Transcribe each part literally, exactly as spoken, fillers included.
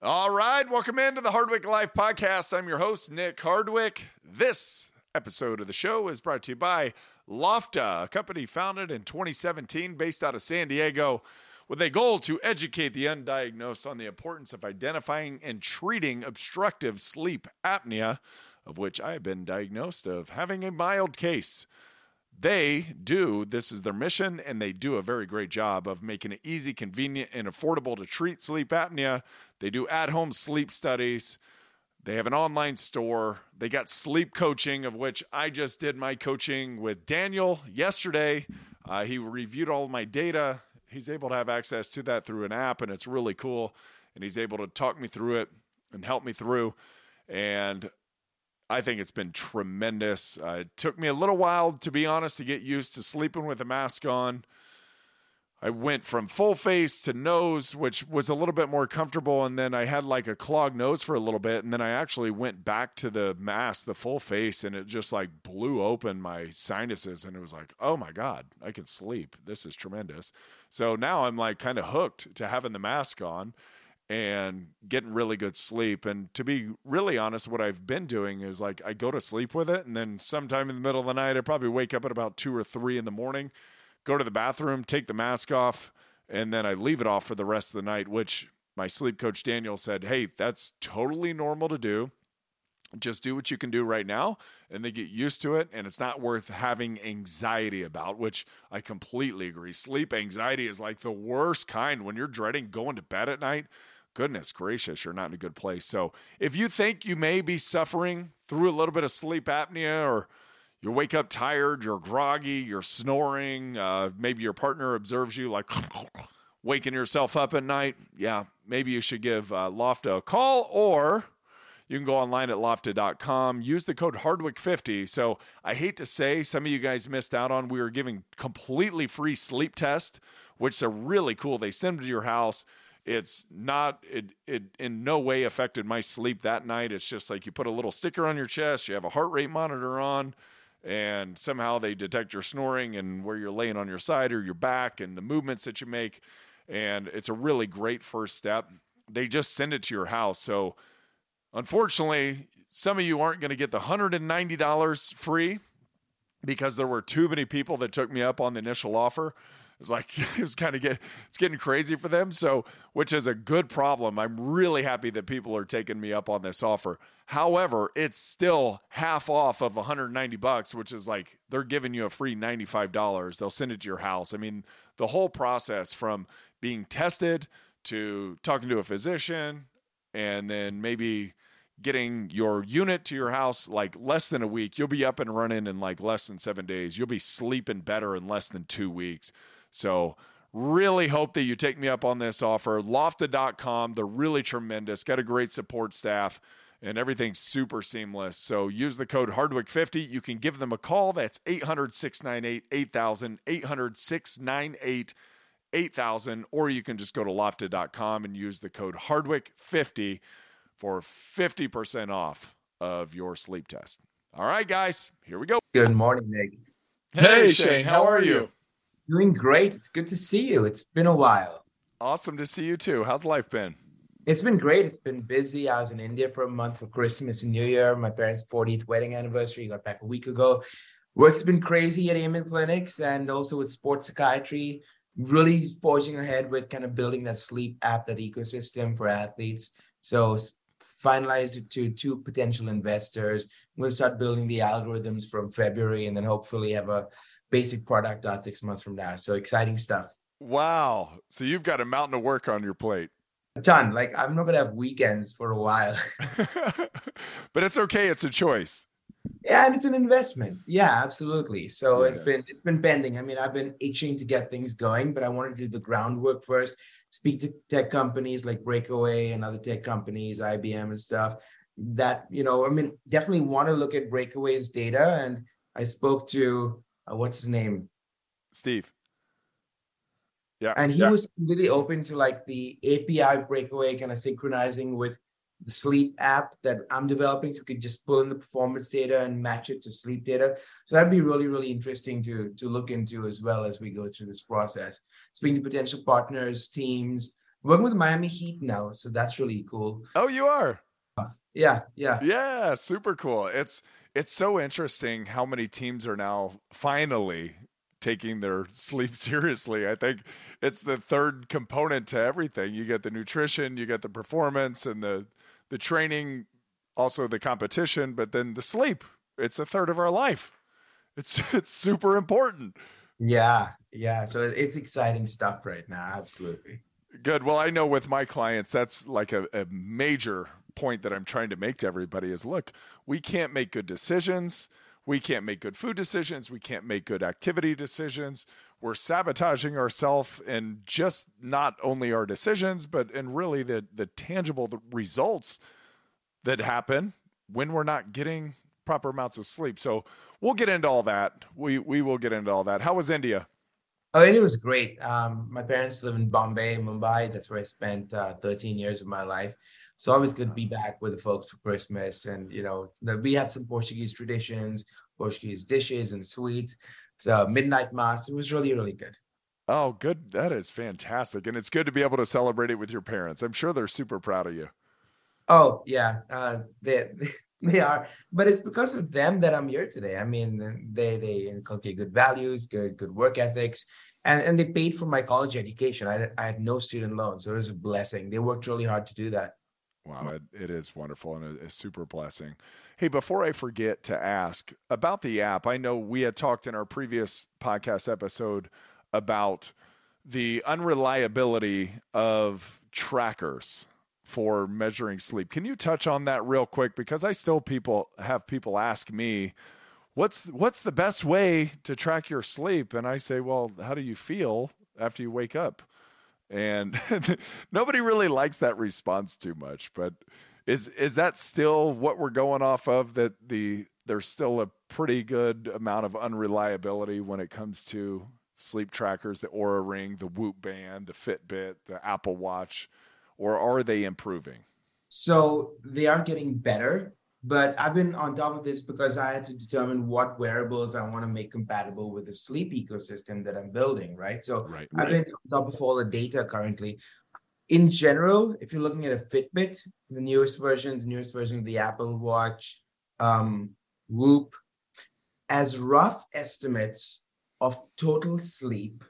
All right, welcome into the Hardwick Life Podcast. I'm your host, Nick Hardwick. This episode of the show is brought to you by Lofta, a company founded in twenty seventeen based out of San Diego with a goal to educate the undiagnosed on the importance of identifying and treating obstructive sleep apnea, of which I have been diagnosed of having a mild case. They do, this is their mission, and they do a very great job of making it easy, convenient, and affordable to treat sleep apnea. They do at-home sleep studies. They have an online store. They got sleep coaching, of which I just did my coaching with Daniel yesterday. Uh, he reviewed all of my data. He's able to have access to that through an app, and it's really cool. And he's able to talk me through it and help me through. And I think it's been tremendous. Uh, it took me a little while, to be honest, to get used to sleeping with a mask on. I went from full face to nose, which was a little bit more comfortable, and then I had like a clogged nose for a little bit, and then I actually went back to the mask, the full face, and it just like blew open my sinuses, and it was like, oh my God, I can sleep. This is tremendous. So now I'm like kind of hooked to having the mask on and getting really good sleep. And to be really honest, what I've been doing is like I go to sleep with it, and then sometime in the middle of the night, I probably wake up at about two or three in the morning, go to the bathroom, take the mask off, and then I leave it off for the rest of the night, which my sleep coach Daniel said, hey, that's totally normal to do. Just do what you can do right now, and then get used to it, and it's not worth having anxiety about, which I completely agree. Sleep anxiety is like the worst kind when you're dreading going to bed at night. Goodness gracious, you're not in a good place. So if you think you may be suffering through a little bit of sleep apnea, or you wake up tired, you're groggy, you're snoring, uh, maybe your partner observes you like waking yourself up at night, yeah, maybe you should give uh, Lofta a call, or you can go online at lofta dot com, use the code Hardwick fifty. So I hate to say, some of you guys missed out on, we were giving completely free sleep tests, which are really cool. They send them to your house. It's not, it, it in no way affected my sleep that night. It's just like you put a little sticker on your chest, you have a heart rate monitor on, and somehow they detect your snoring and where you're laying on your side or your back and the movements that you make. And it's a really great first step. They just send it to your house. So unfortunately, some of you aren't going to get the one hundred ninety dollars free because there were too many people that took me up on the initial offer. It's like, it was kind of get, it's getting crazy for them. So, which is a good problem. I'm really happy that people are taking me up on this offer. However, it's still half off of one hundred ninety bucks, which is like, they're giving you a free ninety-five dollars. They'll send it to your house. I mean, the whole process from being tested to talking to a physician and then maybe getting your unit to your house, like less than a week, you'll be up and running in like less than seven days. You'll be sleeping better in less than two weeks. So really hope that you take me up on this offer. Lofta dot com. They're really tremendous. Got a great support staff, and everything's super seamless. So use the code Hardwick fifty. You can give them a call. That's eight hundred, six nine eight, eight thousand, eight hundred, six nine eight, eight thousand, or you can just go to lofta dot com and use the code Hardwick fifty for fifty percent off of your sleep test. All right, guys, here we go. Good morning, Nick. Hey, hey Shane, how are you? Doing great. It's good to see you. It's been a while. Awesome to see you too. How's life been? It's been great. It's been busy. I was in India for a month for Christmas and New Year. My parents' fortieth wedding anniversary. Got back a week ago. Work's been crazy at Amen Clinics and also with sports psychiatry. Really forging ahead with kind of building that sleep app, that ecosystem for athletes. So finalized it to two potential investors. We'll start building the algorithms from February and then hopefully have a basic product out six months from now. So exciting stuff. Wow. So you've got a mountain of work on your plate. A ton. Like I'm not going to have weekends for a while. But it's okay. It's a choice. Yeah, and it's an investment. Yeah, absolutely. So Yes. it's been it's been pending. I mean, I've been itching to get things going, but I wanted to do the groundwork first. Speak to tech companies like Breakaway and other tech companies, I B M and stuff. That, you know, I mean, definitely want to look at Breakaway's data. And I spoke to uh, what's his name? Steve. Yeah. And he yeah. was really open to like the A P I Breakaway kind of synchronizing with the sleep app that I'm developing, so we could just pull in the performance data and match it to sleep data. So that'd be really, really interesting to, to look into as well as we go through this process. Speaking to potential partners, teams, working with Miami Heat now, so that's really cool. Oh, you are? Yeah, yeah. Yeah, super cool. It's it's so interesting how many teams are now finally taking their sleep seriously. I think it's the third component to everything. You get the nutrition, you get the performance and the the training, also the competition, but then the sleep. It's a third of our life. It's it's super important. Yeah, yeah. So it's exciting stuff right now. Absolutely. Good. Well, I know with my clients, that's like a, a major point that I'm trying to make to everybody is, look, we can't make good decisions. We can't make good food decisions. We can't make good activity decisions. We're sabotaging ourselves and just not only our decisions, but and really the, the tangible results that happen when we're not getting proper amounts of sleep. So we'll get into all that. We we will get into all that. How was India? Oh, and it was great. Um, my parents live in Bombay, Mumbai. That's where I spent uh, thirteen years of my life. So always good to be back with the folks for Christmas. And, you know, we have some Portuguese traditions, Portuguese dishes and sweets. So midnight mass. It was really, really good. Oh, good. That is fantastic. And it's good to be able to celebrate it with your parents. I'm sure they're super proud of you. Oh, yeah. Uh, they, they are. But it's because of them that I'm here today. I mean, they, they inculcate good values, good, good work ethics. And, and they paid for my college education. I, I had no student loans. So it was a blessing. They worked really hard to do that. Wow, it, it is wonderful and a, a super blessing. Hey, before I forget to ask about the app, I know we had talked in our previous podcast episode about the unreliability of trackers for measuring sleep. Can you touch on that real quick? Because I still people have people ask me, what's what's the best way to track your sleep? And I say, well, how do you feel after you wake up? And nobody really likes that response too much, but is is that still what we're going off of, that the there's still a pretty good amount of unreliability when it comes to sleep trackers, the Oura Ring, the Whoop Band, the Fitbit, the Apple Watch, or are they improving? So they are getting better, but I've been on top of this because I had to determine what wearables I want to make compatible with the sleep ecosystem that I'm building, right? So right, I've right. been on top of all the data currently. In general, if you're looking at a Fitbit, the newest version, the newest version of the Apple Watch, um, Whoop, as rough estimates of total sleep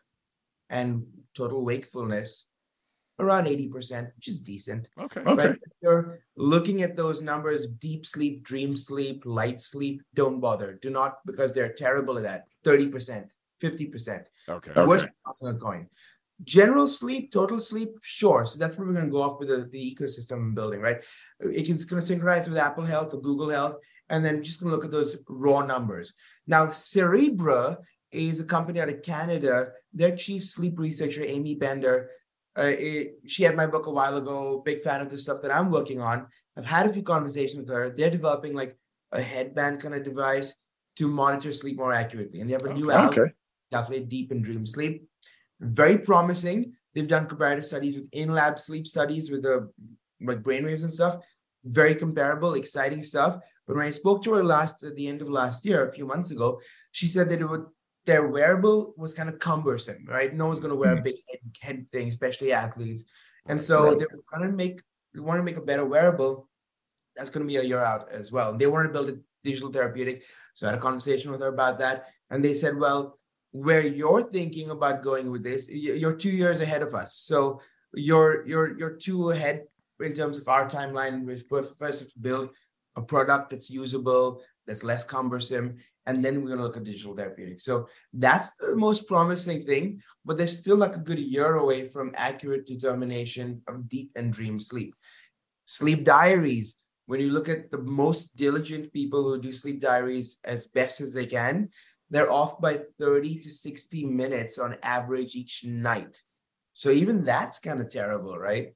and total wakefulness, around eighty percent, which is decent. Okay. Right? Okay. If you're looking at those numbers, deep sleep, dream sleep, light sleep, don't bother. Do not, because they're terrible at that. thirty percent, fifty percent. Okay. Worst toss on a coin. General sleep, total sleep, sure. So that's where we're going to go off with the, the ecosystem I'm building, right? It's going to synchronize with Apple Health or Google Health, and then just going to look at those raw numbers. Now, Cerebra is a company out of Canada. Their chief sleep researcher, Amy Bender, Uh, it, she had my book a while ago, big fan of the stuff that I'm working on. I've had a few conversations with her. They're developing like a headband kind of device to monitor sleep more accurately. And they have a Okay. new algorithm to calculate deep and dream sleep. Very promising. They've done comparative studies with in-lab sleep studies with the like brainwaves and stuff. Very comparable, exciting stuff. But when I spoke to her last at the end of last year, a few months ago, she said that it would their wearable was kind of cumbersome, right? No one's going to wear a big head, head thing, especially athletes. And so right. they were going to make, we want to make a better wearable. That's going to be a year out as well. They want to build a digital therapeutic. So I had a conversation with her about that. And they said, well, where you're thinking about going with this, you're two years ahead of us. So you're, you're, you're two ahead in terms of our timeline. We first have to build a product that's usable, that's less cumbersome, and then we're going to look at digital therapeutics. So that's the most promising thing, but they're still like a good year away from accurate determination of deep and dream sleep. Sleep diaries, when you look at the most diligent people who do sleep diaries as best as they can, they're off by thirty to sixty minutes on average each night. So even that's kind of terrible, right?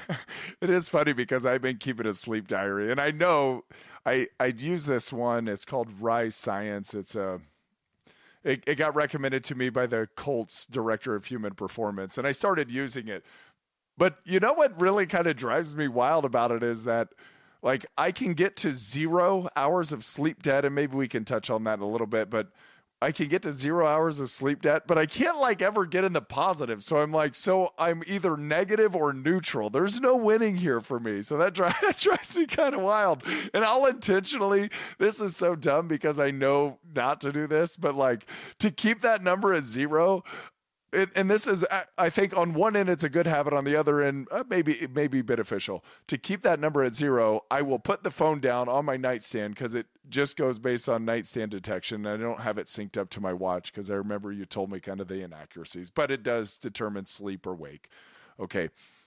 It is funny because I've been keeping a sleep diary, and I know I I'd use this one. It's called Rise Science. It's a it, it got recommended to me by the Colts director of human performance, and I started using it. But you know what really kind of drives me wild about it is that, like, I can get to zero hours of sleep debt, and maybe we can touch on that in a little bit. But I can get to zero hours of sleep debt, but I can't like ever get in the positive. So I'm like, so I'm either negative or neutral. There's no winning here for me. So that, dri- that drives me kind of wild. And I'll intentionally, this is so dumb because I know not to do this, but like to keep that number at zero. It, and this is, I think, on one end, it's a good habit. On the other end, uh, maybe it may be beneficial. To keep that number at zero, I will put the phone down on my nightstand because it just goes based on nightstand detection. I don't have it synced up to my watch because I remember you told me kind of the inaccuracies, but it does determine sleep or wake. Okay,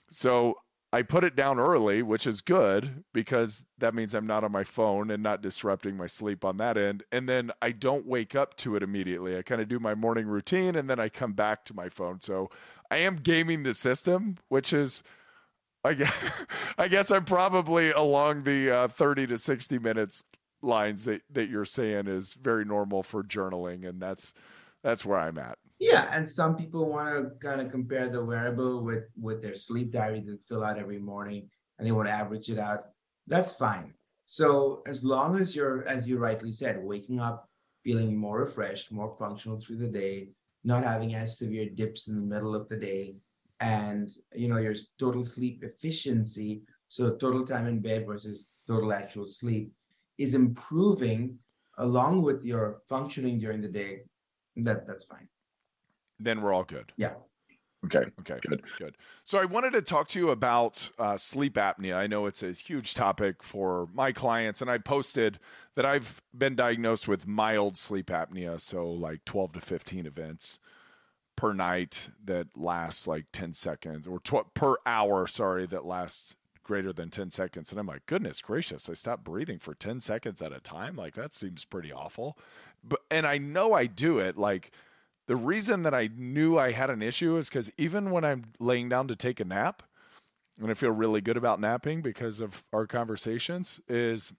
so I put it down early, which is good because that means I'm not on my phone and not disrupting my sleep on that end. And then I don't wake up to it immediately. I kind of do my morning routine and then I come back to my phone. So I am gaming the system, which is, I guess, I guess I'm probably along the uh, thirty to sixty minutes lines that, that you're saying is very normal for journaling. And that's, that's where I'm at. Yeah, and some people want to kind of compare the wearable with with their sleep diary that fill out every morning, and they want to average it out. That's fine. So as long as you're, as you rightly said, waking up feeling more refreshed, more functional through the day, not having as severe dips in the middle of the day, and you know your total sleep efficiency, so total time in bed versus total actual sleep, is improving along with your functioning during the day. That that's fine. Then we're all good. Yeah. Okay. Okay. Good. Good. So I wanted to talk to you about uh, sleep apnea. I know it's a huge topic for my clients, and I posted that I've been diagnosed with mild sleep apnea. So like twelve to fifteen events per night that lasts like ten seconds or tw- per hour. Sorry, that lasts greater than ten seconds. And I'm like, goodness gracious, I stopped breathing for ten seconds at a time. Like that seems pretty awful. But, and I know I do it like, the reason that I knew I had an issue is because even when I'm laying down to take a nap, and I feel really good about napping because of our conversations, is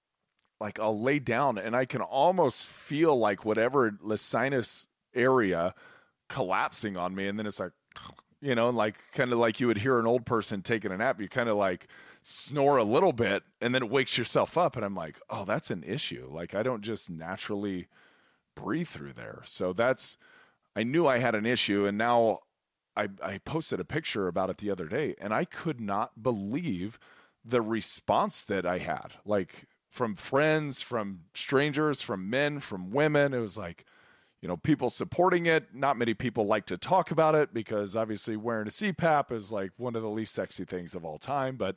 like I'll lay down and I can almost feel like whatever the sinus area collapsing on me. And then it's like, you know, like kind of like you would hear an old person taking a nap. You kind of like snore a little bit and then it wakes yourself up. And I'm like, oh, that's an issue. Like I don't just naturally breathe through there. So that's, I knew I had an issue, and now I, I posted a picture about it the other day, and I could not believe the response that I had, like from friends, from strangers, from men, from women. It was like, you know, people supporting it. Not many people like to talk about it because obviously wearing a C PAP is like one of the least sexy things of all time, but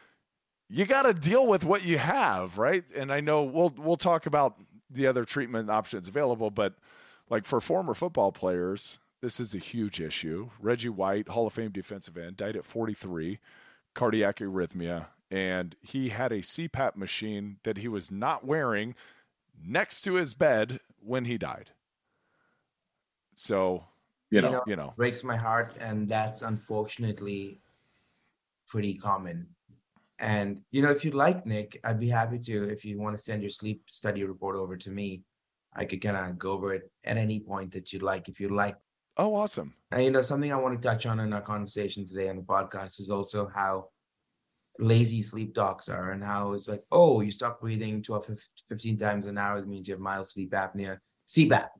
you got to deal with what you have, right? And I know we'll we'll talk about the other treatment options available, but like for former football players, this is a huge issue. Reggie White, Hall of Fame defensive end, died at forty-three, cardiac arrhythmia, and he had a C PAP machine that he was not wearing next to his bed when he died. So, you know, you know, you know. breaks my heart, and that's unfortunately pretty common. And, you know, if you'd like, Nick, I'd be happy to, if you want to send your sleep study report over to me, I could kind of go over it at any point that you'd like, if you'd like. Oh, awesome. And, you know, something I want to touch on in our conversation today on the podcast is also how lazy sleep docs are, and how it's like, oh, you stop breathing twelve, fifteen times an hour. That means you have mild sleep apnea. C PAP.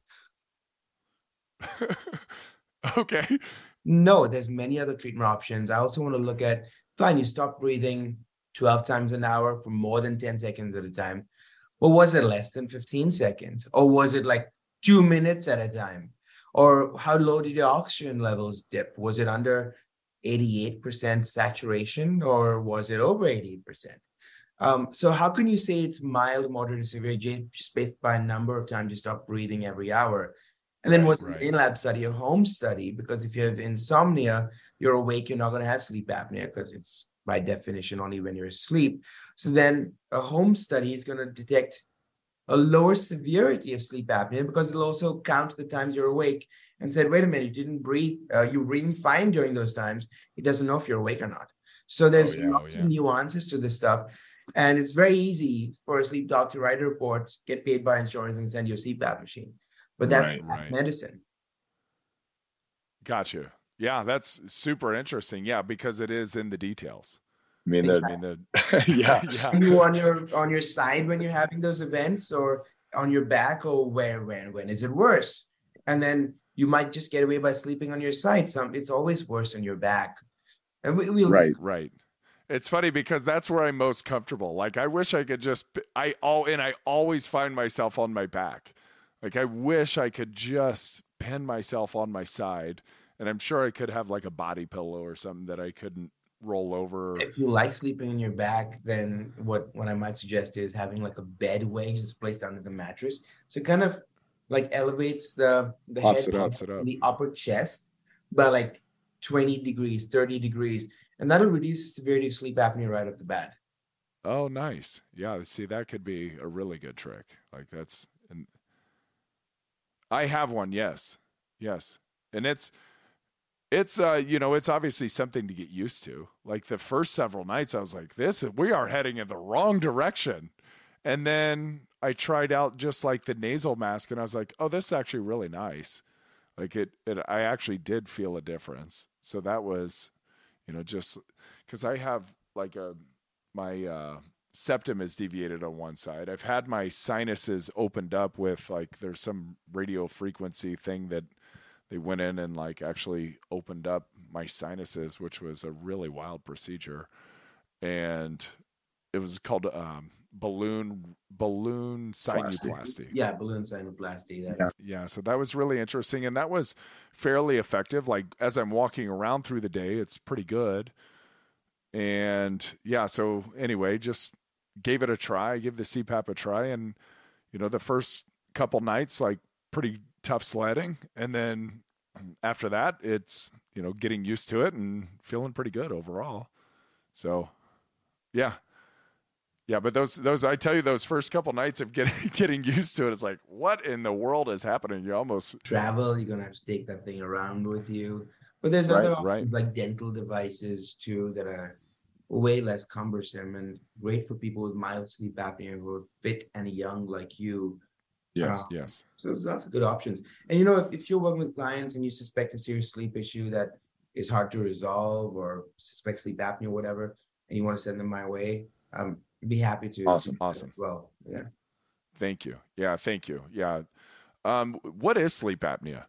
Okay. No, there's many other treatment options. I also want to look at, fine, you stop breathing twelve times an hour for more than ten seconds at a time. Well, was it less than fifteen seconds? Or was it like two minutes at a time? Or how low did your oxygen levels dip? Was it under eighty-eight percent saturation, or was it over eighty-eight percent? Um, so how can you say it's mild, moderate, severe just based by a number of times you stop breathing every hour? And then right, was it right. an in-lab study, a home study? Because if you have insomnia, you're awake, you're not going to have sleep apnea because it's by definition only when you're asleep. So then a home study is going to detect a lower severity of sleep apnea because it'll also count the times you're awake and said, wait a minute, you didn't breathe, uh, you're breathing fine during those times. It doesn't know if you're awake or not. So there's oh, yeah, lots oh, yeah. of nuances to this stuff. And it's very easy for a sleep doc to write a report, get paid by insurance, and send you a C PAP machine. But that's right, right. medicine. Gotcha. Yeah, that's super interesting. Yeah, because it is in the details. I mean, exactly. the, I mean the, yeah. yeah. Are you on your on your side when you're having those events, or on your back, or where, when, when is it worse? And then you might just get away by sleeping on your side. Some it's always worse on your back. And we, we'll right, just- right. It's funny because that's where I'm most comfortable. Like I wish I could just I all and I always find myself on my back. Like I wish I could just pin myself on my side, and I'm sure I could have like a body pillow or something that I couldn't roll over. If you like sleeping on your back, then what what I might suggest is having like a bed wedge that's placed under the mattress. So it kind of like elevates the the Pops head it up, it up. the upper chest by like twenty degrees, thirty degrees. And that'll reduce the severity of sleep apnea right off the bat. Oh, nice. Yeah, see, that could be a really good trick. Like that's, and I have one. Yes, yes, and it's, it's, uh, you know, it's obviously something to get used to. Like the first several nights, I was like, "This, we are heading in the wrong direction," and then I tried out just like the nasal mask, and I was like, "Oh, this is actually really nice." Like it, it, I actually did feel a difference. So that was. You know, just because I have like a my uh, septum is deviated on one side. I've had my sinuses opened up with like there's some radio frequency thing that they went in and like actually opened up my sinuses, which was a really wild procedure, and it was called um, balloon balloon sinuplasty. Yeah, balloon sinuplasty. That's... Yeah. yeah, so that was really interesting, and that was fairly effective. Like as I'm walking around through the day, it's pretty good. And yeah, so anyway, just gave it a try, give the C PAP a try, and you know, the first couple nights like pretty tough sledding, and then after that, it's you know getting used to it and feeling pretty good overall. So yeah. Yeah, but those those I tell you, those first couple nights of getting getting used to it, it's like, what in the world is happening? You almost travel. You're gonna have to take that thing around with you. But there's right, other options right. like dental devices too that are way less cumbersome and great for people with mild sleep apnea who are fit and young like you. Yes, uh, yes. So there's lots of good options. And you know, if, if you're working with clients and you suspect a serious sleep issue that is hard to resolve, or suspect sleep apnea or whatever, and you want to send them my way, um. Be happy to. Awesome. Awesome. Well, yeah. Thank you. Yeah. Thank you. Yeah. Um, what is sleep apnea?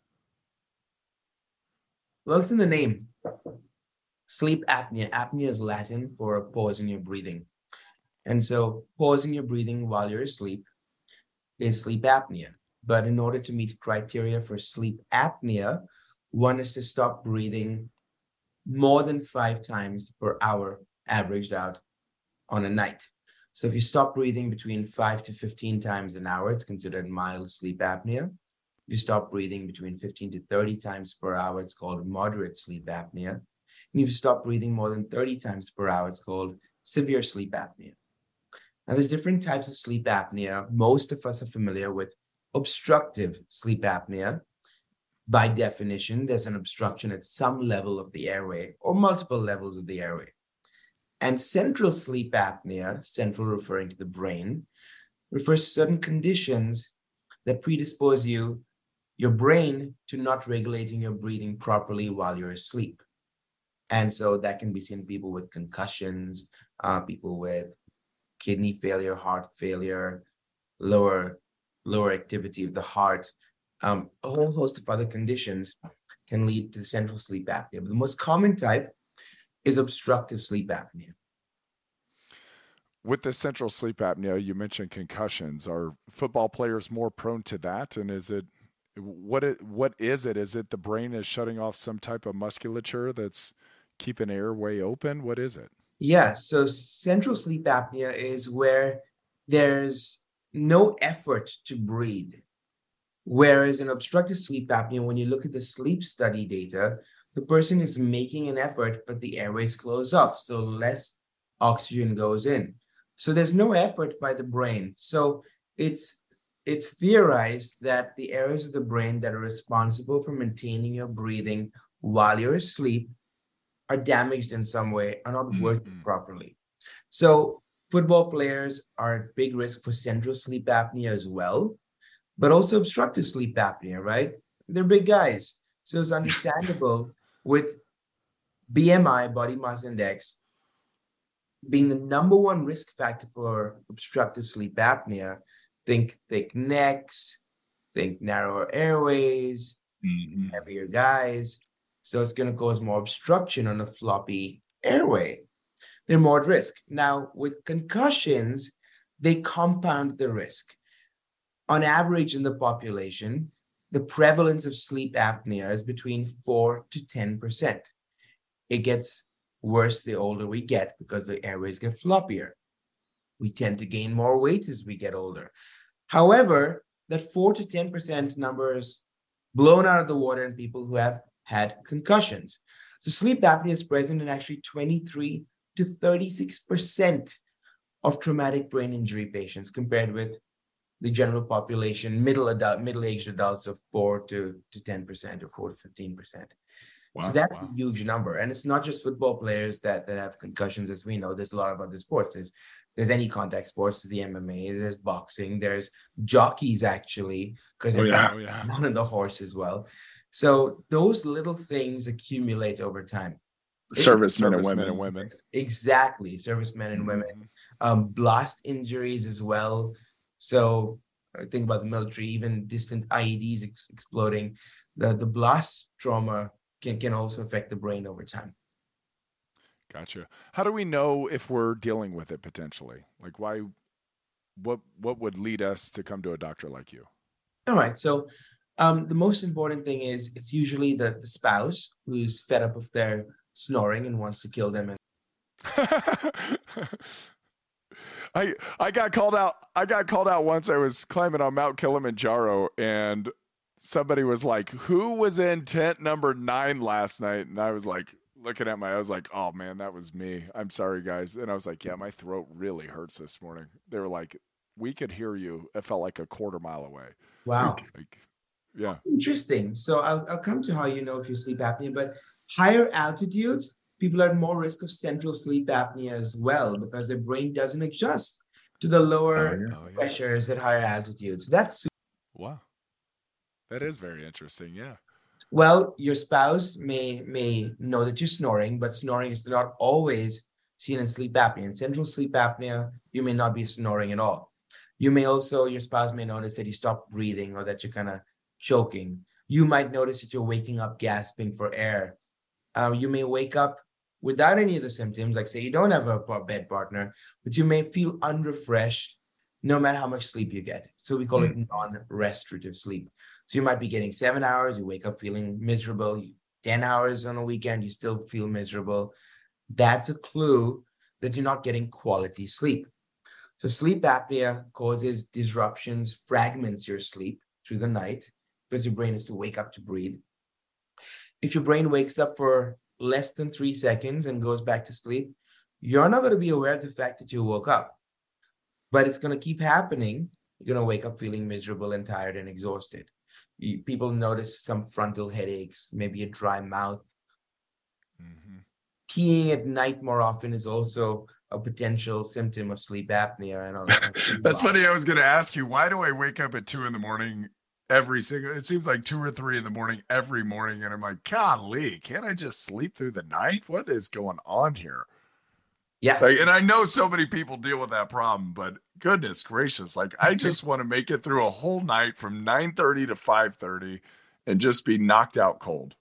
Well, it's in the name. Sleep apnea. Apnea is Latin for a pause in your breathing. And so pausing your breathing while you're asleep is sleep apnea. But in order to meet criteria for sleep apnea, one is to stop breathing more than five times per hour, averaged out on a night. So if you stop breathing between five to fifteen times an hour, it's considered mild sleep apnea. If you stop breathing between fifteen to thirty times per hour, it's called moderate sleep apnea. And if you stop breathing more than thirty times per hour, it's called severe sleep apnea. Now, there's different types of sleep apnea. Most of us are familiar with obstructive sleep apnea. By definition, there's an obstruction at some level of the airway or multiple levels of the airway. And central sleep apnea, central referring to the brain, refers to certain conditions that predispose you, your brain, to not regulating your breathing properly while you're asleep. And so that can be seen in people with concussions, uh, people with kidney failure, heart failure, lower, lower activity of the heart, um, a whole host of other conditions can lead to central sleep apnea. But the most common type is obstructive sleep apnea. With the central sleep apnea, you mentioned concussions. Are football players more prone to that? And is it what it what is it? Is it the brain is shutting off some type of musculature that's keeping airway open? What is it? Yeah, so central sleep apnea is where there's no effort to breathe. Whereas in obstructive sleep apnea, when you look at the sleep study data, the person is making an effort, but the airways close off, so less oxygen goes in. So there's no effort by the brain. So it's it's theorized that the areas of the brain that are responsible for maintaining your breathing while you're asleep are damaged in some way, are not mm-hmm. working properly. So football players are at big risk for central sleep apnea as well, but also obstructive sleep apnea, right? They're big guys. So it's understandable with B M I, body mass index, being the number one risk factor for obstructive sleep apnea, Think thick necks, think narrower airways, Mm-hmm. heavier guys. So it's going to cause more obstruction on the floppy airway. They're more at risk. Now, with concussions, they compound the risk. On average in the population, the prevalence of sleep apnea is between four to ten percent. It gets worse the older we get because the airways get floppier. We tend to gain more weight as we get older. However, that four to ten percent number is blown out of the water in people who have had concussions. So sleep apnea is present in actually twenty-three to thirty-six percent of traumatic brain injury patients compared with the general population, middle adult, middle-aged adults of four to ten percent or four to fifteen percent. Wow, so that's wow. a huge number. And it's not just football players that, that have concussions, as we know. There's a lot of other sports. There's, there's any contact sports, there's the M M A, there's boxing, there's jockeys actually, because they're oh, yeah. oh, yeah. not in the horse as well. So those little things accumulate over time. Servicemen and women and women. Exactly, servicemen and women. Um, blast injuries as well. So I think about the military, even distant I E Ds ex- exploding. The, the blast trauma can, can also affect the brain over time. Gotcha. How do we know if we're dealing with it potentially? Like why, what, what would lead us to come to a doctor like you? All right. So um, the most important thing is it's usually the, the spouse who's fed up with their snoring and wants to kill them. And I I got called out. I got called out once. I was climbing on Mount Kilimanjaro, and somebody was like, "Who was in tent number nine last night?" And I was like, looking at my, I was like, "Oh man, that was me. I'm sorry, guys." And I was like, "Yeah, my throat really hurts this morning." They were like, "We could hear you. It felt like a quarter mile away." Wow. Like, yeah. Interesting. So I'll I'll come to how you know if you sleep apnea, but higher altitudes, people are at more risk of central sleep apnea as well because their brain doesn't adjust to the lower oh, yeah. Oh, yeah. pressures at higher altitudes. That's wow. That is very interesting. Yeah. Well, your spouse may may know that you're snoring, but snoring is not always seen in sleep apnea. In central sleep apnea, you may not be snoring at all. You may also, your spouse may notice that you stop breathing or that you're kind of choking. You might notice that you're waking up gasping for air. Uh, you may wake up without any of the symptoms, like say you don't have a bed partner, but you may feel unrefreshed no matter how much sleep you get. So we call mm-hmm. it non-restorative sleep. So you might be getting seven hours, you wake up feeling miserable. ten hours on a weekend, you still feel miserable. That's a clue that you're not getting quality sleep. So sleep apnea causes disruptions, fragments your sleep through the night because your brain has to wake up to breathe. If your brain wakes up for less than three seconds and goes back to sleep, you're not going to be aware of the fact that you woke up. But it's going to keep happening. You're going to wake up feeling miserable and tired and exhausted. You, people notice some frontal headaches, maybe a dry mouth. Mm-hmm. Peeing at night more often is also a potential symptom of sleep apnea. And all that. That's funny. I was going to ask you, why do I wake up at two in the morning every single, it seems like two or three in the morning every morning. And I'm like, golly, can't I just sleep through the night? What is going on here? Yeah. Like, and I know so many people deal with that problem, but goodness gracious, like I just want to make it through a whole night from nine thirty to five thirty and just be knocked out cold.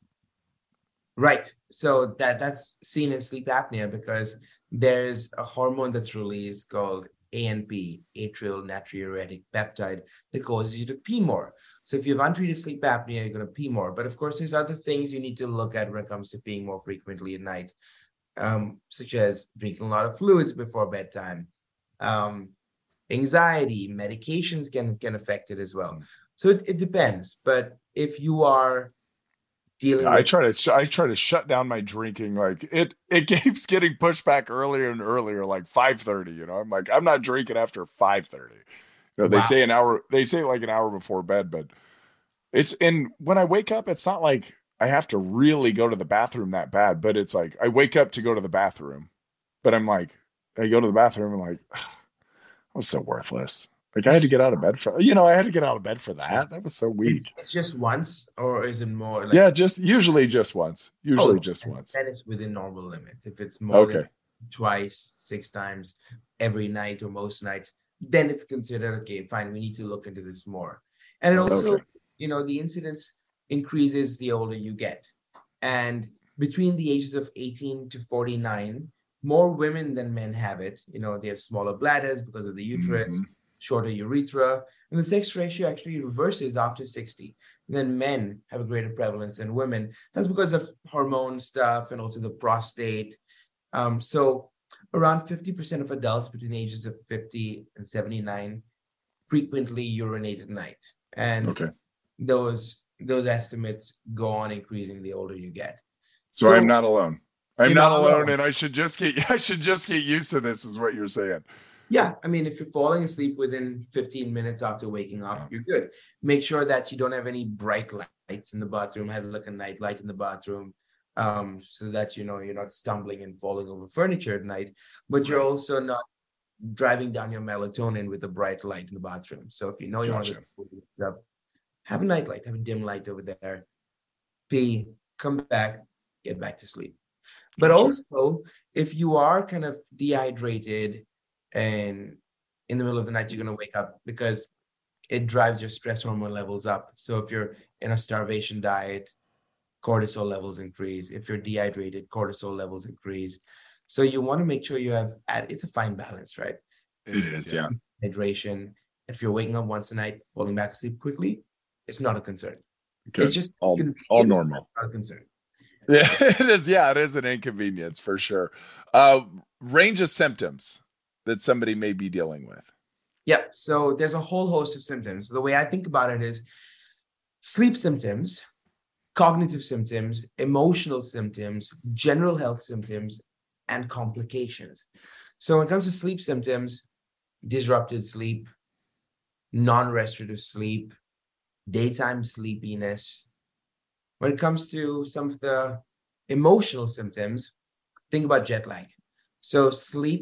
Right. So that that's seen in sleep apnea because there's a hormone that's released called A N P, atrial natriuretic peptide, that causes you to pee more. So if you have untreated sleep apnea, you're going to pee more. But of course, there's other things you need to look at when it comes to peeing more frequently at night, um, such as drinking a lot of fluids before bedtime. Um, anxiety, medications can, can affect it as well. So it, it depends. But if you are dealing yeah, with... I try to I try to shut down my drinking. Like it it keeps getting pushed back earlier and earlier, like five thirty. You know, I'm like, I'm not drinking after five thirty. You know, they wow. say an hour, they say like an hour before bed, but it's, and when I wake up, it's not like I have to really go to the bathroom that bad, but it's like I wake up to go to the bathroom, but I'm like, I go to the bathroom and like, I was so worthless. Like I had to get out of bed for, you know, I had to get out of bed for that. That was so weak. It's just once, or is it more? Like... Yeah, just usually just once. Usually oh, just once. And it's within normal limits. If it's more okay. than twice, six times every night or most nights, then it's considered, okay, fine, we need to look into this more. And it also, okay. you know, the incidence increases the older you get. And between the ages of eighteen to forty-nine, more women than men have it. You know, they have smaller bladders because of the uterus, mm-hmm. shorter urethra, and the sex ratio actually reverses after sixty. And then men have a greater prevalence than women. That's because of hormone stuff and also the prostate. Um, so around fifty percent of adults between the ages of fifty and seventy-nine frequently urinate at night. And okay. those those estimates go on increasing the older you get. So, so I'm not alone. I'm not, not alone, alone, and I should just get I should just get used to this, is what you're saying. Yeah, I mean, if you're falling asleep within fifteen minutes after waking up, you're good. Make sure that you don't have any bright lights in the bathroom. Have like a night light in the bathroom, um, so that you know you're not stumbling and falling over furniture at night. But you're also not driving down your melatonin with a bright light in the bathroom. So if you know you gotcha. want to up, have a night light, have a dim light over there. Pee, come back, get back to sleep. But gotcha. also, if you are kind of dehydrated and in the middle of the night, you're going to wake up because it drives your stress hormone levels up. So if you're in a starvation diet, cortisol levels increase. If you're dehydrated, cortisol levels increase. So you want to make sure you have, it's a fine balance, right? It is, yeah. Hydration. If you're waking up once a night, falling back asleep quickly, it's not a concern. Good. It's just all, all normal. Not a concern. Yeah, it is. Yeah, it is an inconvenience for sure. Uh, range of symptoms that somebody may be dealing with. Yeah. So there's a whole host of symptoms. The way I think about it is sleep symptoms, cognitive symptoms, emotional symptoms, general health symptoms, and complications. So when it comes to sleep symptoms, disrupted sleep, non-restorative sleep, daytime sleepiness. When it comes to some of the emotional symptoms, think about jet lag. So sleep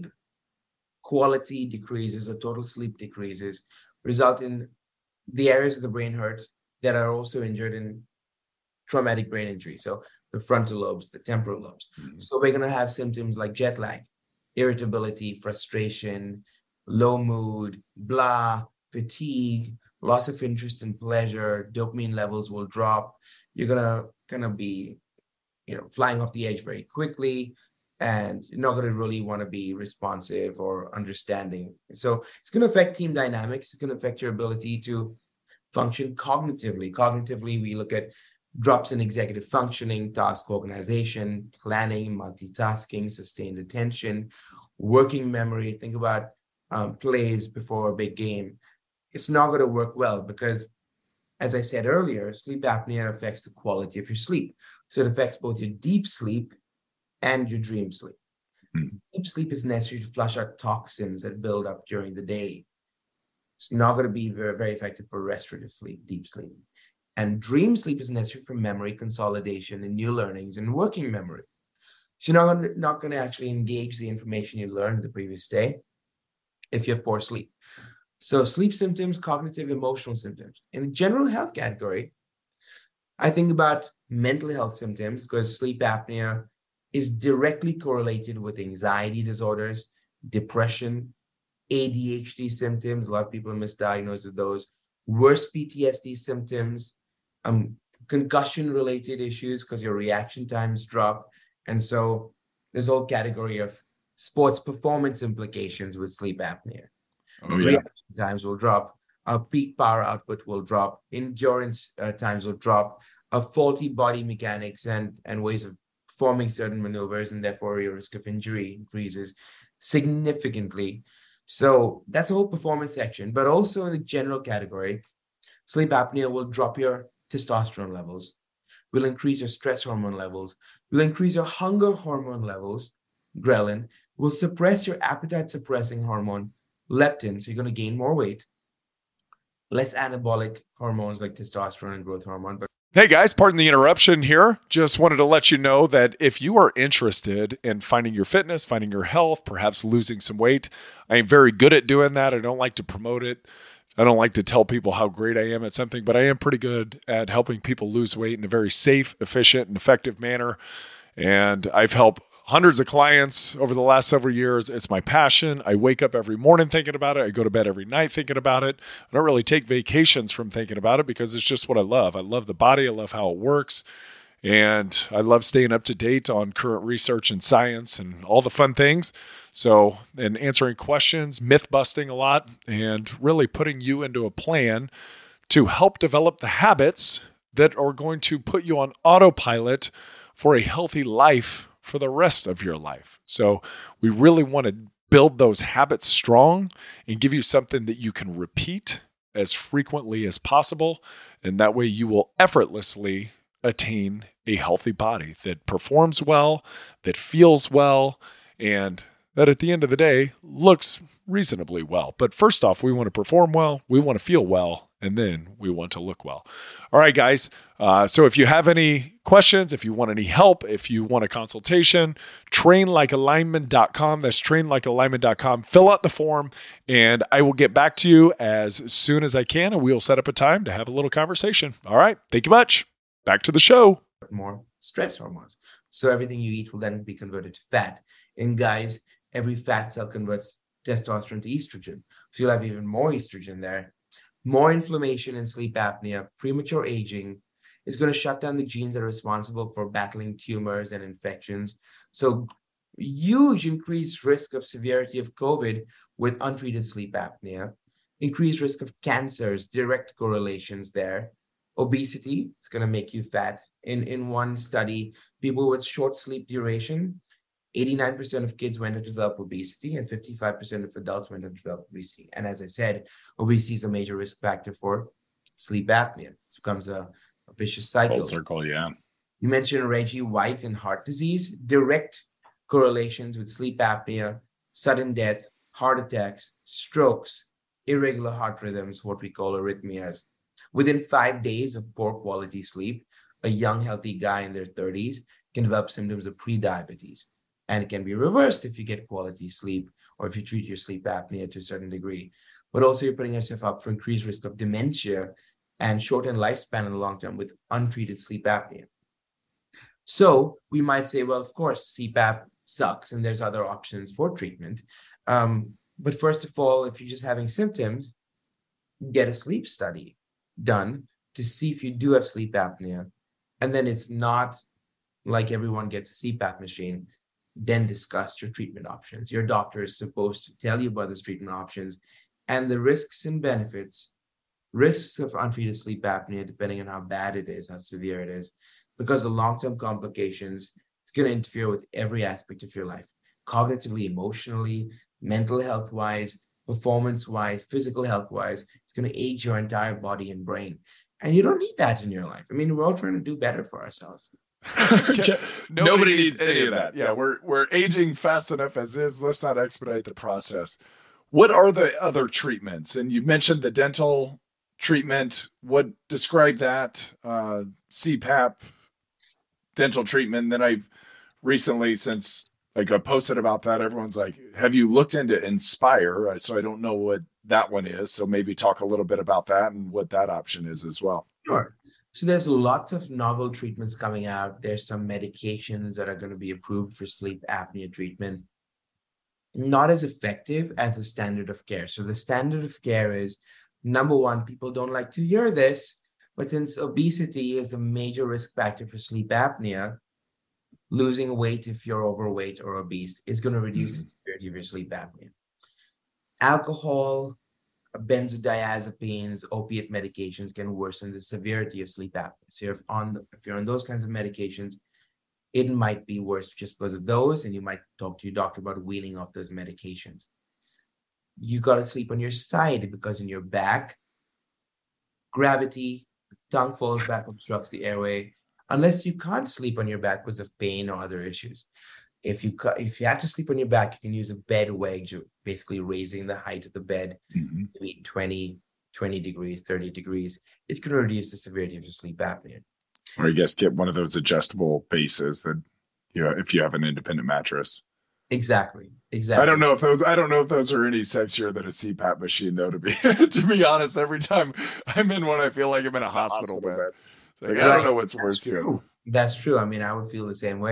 quality decreases, or total sleep decreases, result in the areas of the brain hurt that are also injured in traumatic brain injury. So the frontal lobes, the temporal lobes. Mm-hmm. So we're going to have symptoms like jet lag, irritability, frustration, low mood, blah, fatigue, loss of interest and pleasure, dopamine levels will drop. You're going to kind of be, you know, flying off the edge very quickly, and you're not going to really want to be responsive or understanding. So it's going to affect team dynamics. It's going to affect your ability to function cognitively. Cognitively, we look at drops in executive functioning, task organization, planning, multitasking, sustained attention, working memory. Think about um, plays before a big game. It's not going to work well because, as I said earlier, sleep apnea affects the quality of your sleep. So it affects both your deep sleep and your dream sleep. Mm-hmm. Deep sleep is necessary to flush out toxins that build up during the day. It's not going to be very, very effective for restorative sleep, deep sleep. And dream sleep is necessary for memory consolidation and new learnings and working memory. So you're not going to, not going to actually engage the information you learned the previous day if you have poor sleep. So sleep symptoms, cognitive, emotional symptoms. In the general health category, I think about mental health symptoms because sleep apnea is directly correlated with anxiety disorders, depression, A D H D symptoms. A lot of people are misdiagnosed with those. Worse P T S D symptoms, um, concussion-related issues because your reaction times drop. And so there's a whole category of sports performance implications with sleep apnea. Oh, yeah. Reaction times will drop. Our peak power output will drop. Endurance uh, times will drop. Our faulty body mechanics and, and ways of performing certain maneuvers, and therefore your risk of injury increases significantly. So that's the whole performance section. But also in the general category, sleep apnea will drop your testosterone levels, will increase your stress hormone levels, will increase your hunger hormone levels, ghrelin, will suppress your appetite suppressing hormone, leptin, so you're going to gain more weight, less anabolic hormones like testosterone and growth hormone. But hey guys, pardon the interruption here. Just wanted to let you know that if you are interested in finding your fitness, finding your health, perhaps losing some weight, I am very good at doing that. I don't like to promote it. I don't like to tell people how great I am at something, but I am pretty good at helping people lose weight in a very safe, efficient, and effective manner. And I've helped hundreds of clients over the last several years. It's my passion. I wake up every morning thinking about it. I go to bed every night thinking about it. I don't really take vacations from thinking about it because it's just what I love. I love the body. I love how it works. And I love staying up to date on current research and science and all the fun things. So, and answering questions, myth busting a lot, and really putting you into a plan to help develop the habits that are going to put you on autopilot for a healthy life for the rest of your life. So we really want to build those habits strong and give you something that you can repeat as frequently as possible. And that way you will effortlessly attain a healthy body that performs well, that feels well, and that at the end of the day looks reasonably well. But first off, we want to perform well, we want to feel well, and then we want to look well. All right, guys. Uh, so if you have any questions, if you want any help, if you want a consultation, train like a lineman dot com. That's train like a lineman dot com. Fill out the form, and I will get back to you as soon as I can, and we'll set up a time to have a little conversation. All right. Thank you much. Back to the show. More stress hormones. So everything you eat will then be converted to fat. In guys, every fat cell converts testosterone to estrogen. So you'll have even more estrogen there. More inflammation and sleep apnea, premature aging is going to shut down the genes that are responsible for battling tumors and infections. So huge increased risk of severity of COVID with untreated sleep apnea, increased risk of cancers, direct correlations there. Obesity, it's going to make you fat. In, in one study, people with short sleep duration, eighty-nine percent of kids went on to develop obesity and fifty-five percent of adults went on to develop obesity. And as I said, obesity is a major risk factor for sleep apnea. It becomes a, a vicious cycle. Full circle, yeah. You mentioned Reggie White and heart disease, direct correlations with sleep apnea, sudden death, heart attacks, strokes, irregular heart rhythms, what we call arrhythmias. Within five days of poor quality sleep, a young, healthy guy in their thirties can develop symptoms of prediabetes. And it can be reversed if you get quality sleep or if you treat your sleep apnea to a certain degree. But also you're putting yourself up for increased risk of dementia and shortened lifespan in the long term with untreated sleep apnea. So we might say, well, of course, C PAP sucks and there's other options for treatment. Um, but first of all, if you're just having symptoms, get a sleep study done to see if you do have sleep apnea. And then it's not like everyone gets a C PAP machine. Then discuss your treatment options. Your doctor is supposed to tell you about those treatment options and the risks and benefits, risks of untreated sleep apnea, depending on how bad it is, how severe it is, because the long-term complications, it's going to interfere with every aspect of your life, cognitively, emotionally, mental health-wise, performance-wise, physical health-wise. It's going to age your entire body and brain. And you don't need that in your life. I mean, we're all trying to do better for ourselves. Nobody, Nobody needs any of that. Yeah, we're we're aging fast enough as is. Let's not expedite the process. What are the other treatments? And you mentioned the dental treatment. What describe that? Uh, C PAP, dental treatment. Then I've recently, since I got posted about that, everyone's like, "Have you looked into Inspire?" So I don't know what that one is. So maybe talk a little bit about that and what that option is as well. Sure. So there's lots of novel treatments coming out. There's some medications that are going to be approved for sleep apnea treatment. Not as effective as the standard of care. So the standard of care is, number one, people don't like to hear this, but since obesity is a major risk factor for sleep apnea, losing weight if you're overweight or obese is going to reduce mm-hmm. the severity of your sleep apnea. Alcohol, benzodiazepines, opiate medications can worsen the severity of sleep apnea. So if, on the, if you're on those kinds of medications, it might be worse just because of those, and you might talk to your doctor about weaning off those medications. You got to sleep on your side because in your back, gravity, tongue falls back, obstructs the airway, unless you can't sleep on your back because of pain or other issues. If you if you have to sleep on your back, you can use a bed wedge, basically raising the height of the bed, mm-hmm. maybe twenty, twenty degrees, thirty degrees. It's going to reduce the severity of your sleep apnea. Or I guess get one of those adjustable bases that, you know, if you have an independent mattress. Exactly. Exactly. I don't know if those I don't know if those are any sexier than a C PAP machine, though, to be to be honest. Every time I'm in one, I feel like I'm in a hospital, hospital bed. bed. Like, I don't know what's That's worse true. here. That's true. I mean, I would feel the same way.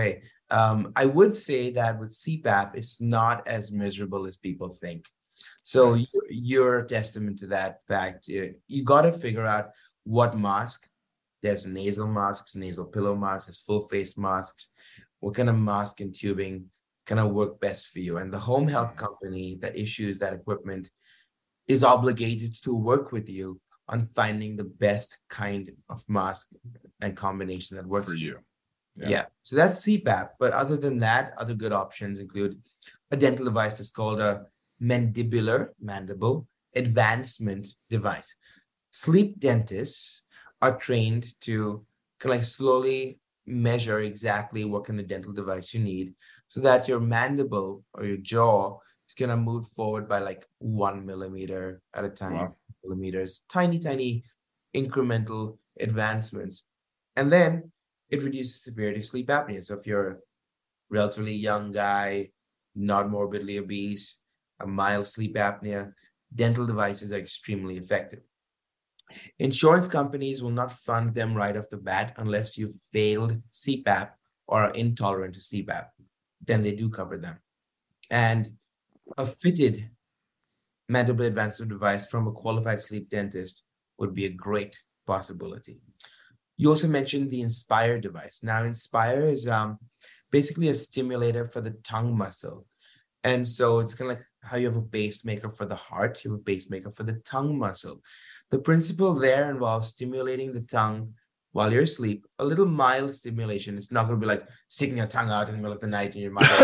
Um, I would say that with C PAP, it's not as miserable as people think. So Right. you- you're a testament to that fact. You, you got to figure out what mask. There's nasal masks, nasal pillow masks, there's full face masks. What kind of mask and tubing kind of work best for you? And the home health company that issues that equipment is obligated to work with you on finding the best kind of mask and combination that works For you. Yeah. yeah. So that's C PAP. But other than that, other good options include a dental device that's called a mandibular, mandible advancement device. Sleep dentists are trained to kind of like slowly measure exactly what kind of dental device you need so that your mandible or your jaw is going to move forward by like one millimeter at a time, Wow. millimeters, tiny, tiny incremental advancements. And then it reduces severity of sleep apnea. So if you're a relatively young guy, not morbidly obese, a mild sleep apnea, dental devices are extremely effective. Insurance companies will not fund them right off the bat unless you've failed C PAP or are intolerant to C PAP. Then they do cover them. And a fitted mandibular advancement device from a qualified sleep dentist would be a great possibility. You also mentioned the Inspire device. Now, Inspire is um, basically a stimulator for the tongue muscle. And so it's kind of like how you have a pacemaker for the heart, you have a pacemaker for the tongue muscle. The principle there involves stimulating the tongue while you're asleep, a little mild stimulation. It's not going to be like sticking your tongue out in the middle of the night in your mouth.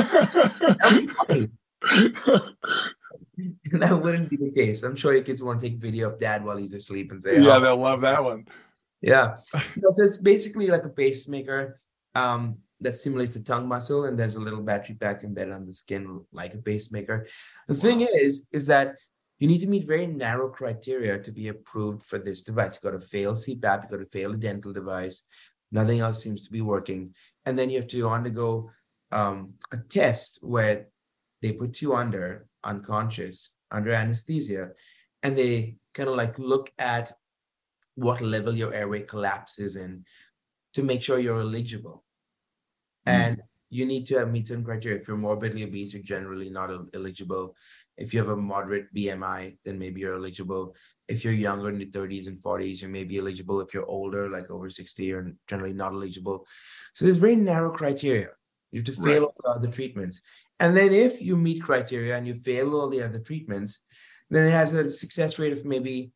That wouldn't be the case. I'm sure your kids want to take video of dad while he's asleep and say, yeah, oh, they'll love that one. Yeah. So it's basically like a pacemaker um, that stimulates the tongue muscle, and there's a little battery pack embedded on the skin like a pacemaker. The thing is, is that you need to meet very narrow criteria to be approved for this device. You got to fail C PAP, you got to fail a dental device. Nothing else seems to be working. And then you have to undergo um, a test where they put you under unconscious, under anesthesia, and they kind of like look at what level your airway collapses in to make sure you're eligible. Mm. And you need to meet some criteria. If you're morbidly obese, you're generally not eligible. If you have a moderate B M I, then maybe you're eligible. If you're younger in your thirties and forties, you may be eligible. If you're older, like over sixty, you're generally not eligible. So there's very narrow criteria. You have to fail right. all the other treatments. And then if you meet criteria and you fail all the other treatments, then it has a success rate of maybe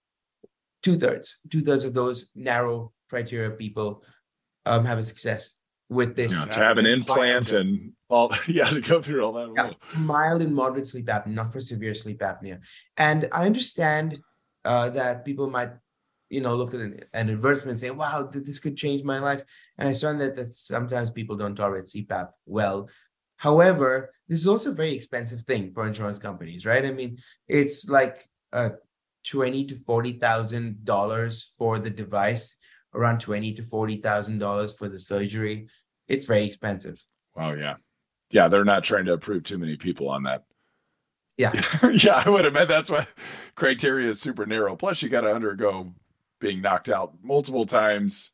two-thirds. Two-thirds of those narrow criteria people um, have a success with this. Yeah, to have an implant and all, yeah, to go through all that. Yeah, mild and moderate sleep apnea, not for severe sleep apnea. And I understand uh, that people might, you know, look at an, an advertisement and say, wow, this could change my life. And I understand that, that sometimes people don't tolerate C PAP well. However, this is also a very expensive thing for insurance companies, right? I mean, it's like uh, twenty to forty thousand dollars for the device, around twenty to forty thousand dollars for the surgery. It's very expensive. Wow, yeah, yeah. They're not trying to approve too many people on that. Yeah, yeah. I would admit that's why criteria is super narrow. Plus, you got to undergo being knocked out multiple times.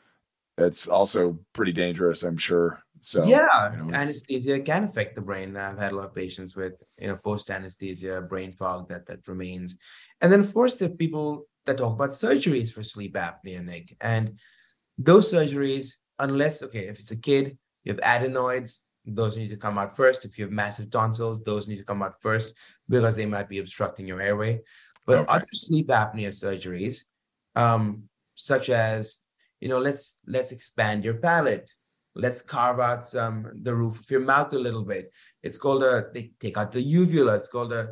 It's also pretty dangerous, I'm sure. So yeah, you know, anesthesia can affect the brain. I've had a lot of patients with, you know, post anesthesia brain fog that that remains. And then of course there are people that talk about surgeries for sleep apnea, Nick. And those surgeries, unless, okay, if it's a kid, you have adenoids, those need to come out first. If you have massive tonsils, those need to come out first because they might be obstructing your airway. But okay. Other sleep apnea surgeries, um, such as, you know, let's let's expand your palate. Let's carve out some the roof of your mouth a little bit. It's called a, they take out the uvula. It's called a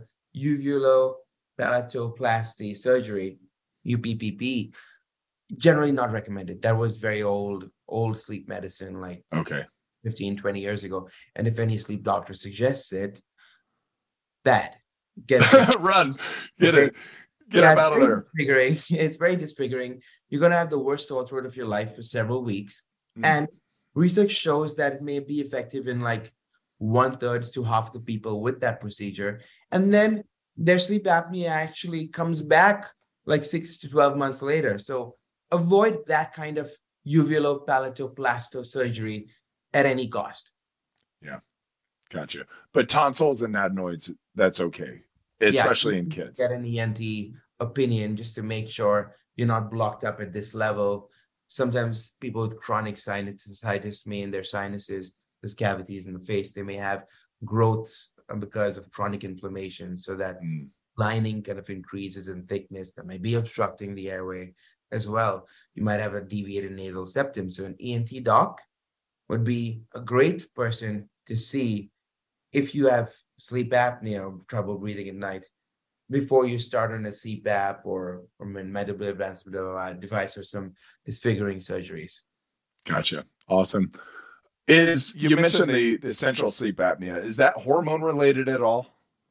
uvulopalatoplasty surgery, U P P P. Generally not recommended. That was very old, old sleep medicine, like okay. fifteen, twenty years ago. And if any sleep doctor suggests it, bad. Get it. Run. Get okay. it. Get yeah, him out of there. Disfiguring. It's very disfiguring. You're going to have the worst sore throat of your life for several weeks. Mm. And research shows that it may be effective in like one third to half the people with that procedure. And then their sleep apnea actually comes back like six to twelve months later. So avoid that kind of uvulopalatoplasty surgery at any cost. Yeah, gotcha. But tonsils and adenoids, that's okay, especially yeah, in kids. Get an E N T opinion just to make sure you're not blocked up at this level. Sometimes people with chronic sinusitis may in their sinuses, there's cavities in the face, they may have growths because of chronic inflammation, so that mm. lining kind of increases in thickness that might be obstructing the airway as well. You might have a deviated nasal septum. So an E N T doc would be a great person to see if you have sleep apnea or trouble breathing at night before you start on a C PAP or, or a medically advanced device or some disfiguring surgeries. Gotcha. Awesome. Is you, you mentioned, mentioned the, the central sleep apnea. Is that hormone related at all?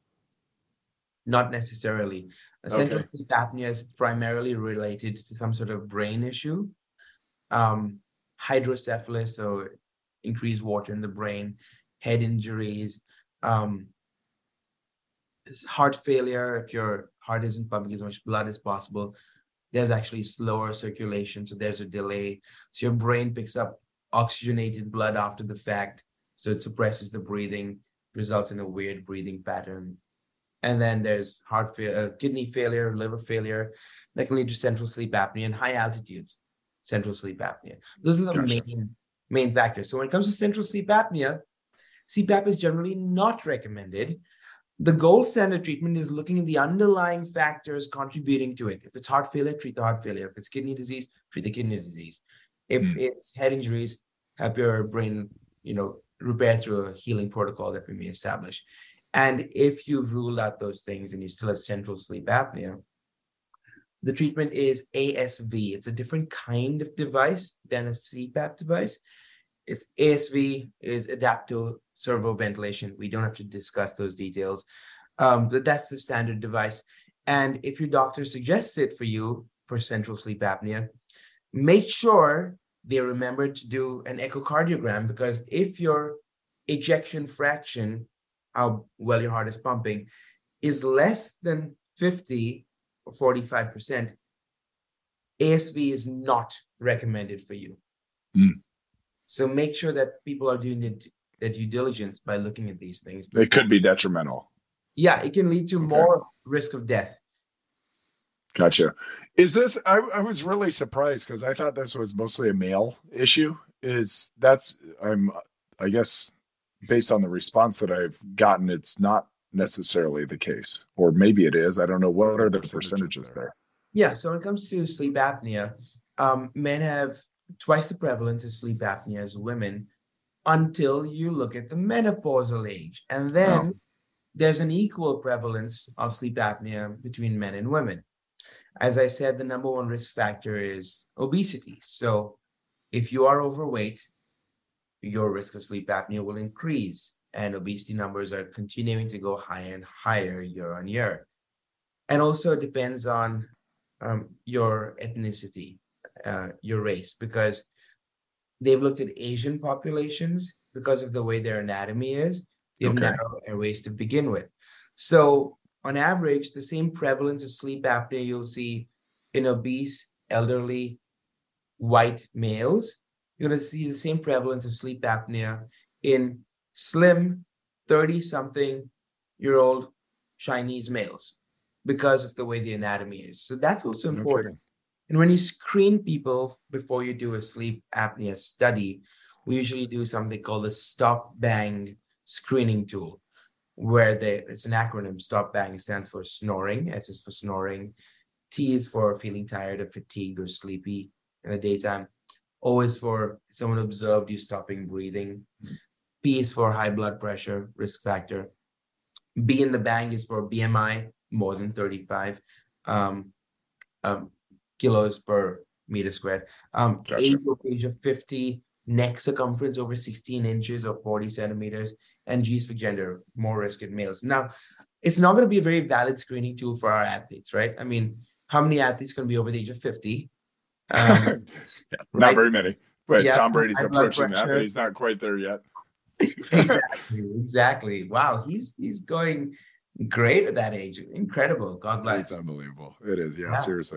Not necessarily. A okay. Central sleep apnea is primarily related to some sort of brain issue, um, hydrocephalus, so increased water in the brain, head injuries, um, heart failure. If your heart isn't pumping as much blood as possible, there's actually slower circulation, so there's a delay. So your brain picks up oxygenated blood after the fact, so it suppresses the breathing, results in a weird breathing pattern. And then there's heart failure, uh, kidney failure, liver failure that can lead to central sleep apnea and high altitudes, central sleep apnea. Those are the gotcha. main main factors. So when it comes to central sleep apnea, C PAP is generally not recommended. The gold standard treatment is looking at the underlying factors contributing to it. If it's heart failure, treat the heart failure. If it's kidney disease, treat the kidney disease. If mm. it's head injuries, have your brain, you know, repair through a healing protocol that we may establish. And if you've ruled out those things and you still have central sleep apnea, the treatment is A S V. It's a different kind of device than a C PAP device. It's A S V is adaptive servo ventilation. We don't have to discuss those details, um, but that's the standard device. And if your doctor suggests it for you for central sleep apnea, make sure they remember to do an echocardiogram, because if your ejection fraction, how well your heart is pumping, is less than fifty or forty-five percent, A S V is not recommended for you. Mm. So make sure that people are doing the, the due diligence by looking at these things. It could be detrimental. Yeah, it can lead to okay. more risk of death. Gotcha. Is this, I, I was really surprised because I thought this was mostly a male issue. Is that's, I'm, I guess, based on the response that I've gotten, it's not necessarily the case, or maybe it is. I don't know. What are the percentages there? Yeah. So when it comes to sleep apnea, um, men have twice the prevalence of sleep apnea as women until you look at the menopausal age. And then oh. there's an equal prevalence of sleep apnea between men and women. As I said, the number one risk factor is obesity. So if you are overweight, your risk of sleep apnea will increase, and obesity numbers are continuing to go higher and higher year on year. And also it depends on um, your ethnicity, uh, your race, because they've looked at Asian populations because of the way their anatomy is. They have okay. narrow airways to begin with. So on average, the same prevalence of sleep apnea you'll see in obese, elderly, white males. You're going to see the same prevalence of sleep apnea in slim, thirty-something-year-old Chinese males because of the way the anatomy is. So that's also important. Okay. And when you screen people before you do a sleep apnea study, we usually do something called a stop-bang screening tool, where they, it's an acronym. Stop-bang stands for snoring. S is for snoring. T is for feeling tired or fatigued or sleepy in the daytime. O is for someone observed you stopping breathing. P is for high blood pressure, risk factor. B in the bang is for B M I, more than thirty-five um, um, kilos per meter squared. Um, gotcha. Age of age of fifty, neck circumference over sixteen inches or forty centimeters, and G is for gender, more risk in males. Now, it's not going to be a very valid screening tool for our athletes, right? I mean, how many athletes can be over the age of fifty? Um, yeah, not right? very many. But yeah, Tom Brady's approaching that, but he's not quite there yet. exactly, exactly. Wow, he's he's going great at that age. Incredible. God bless. It's unbelievable. It is, yeah, yeah, seriously.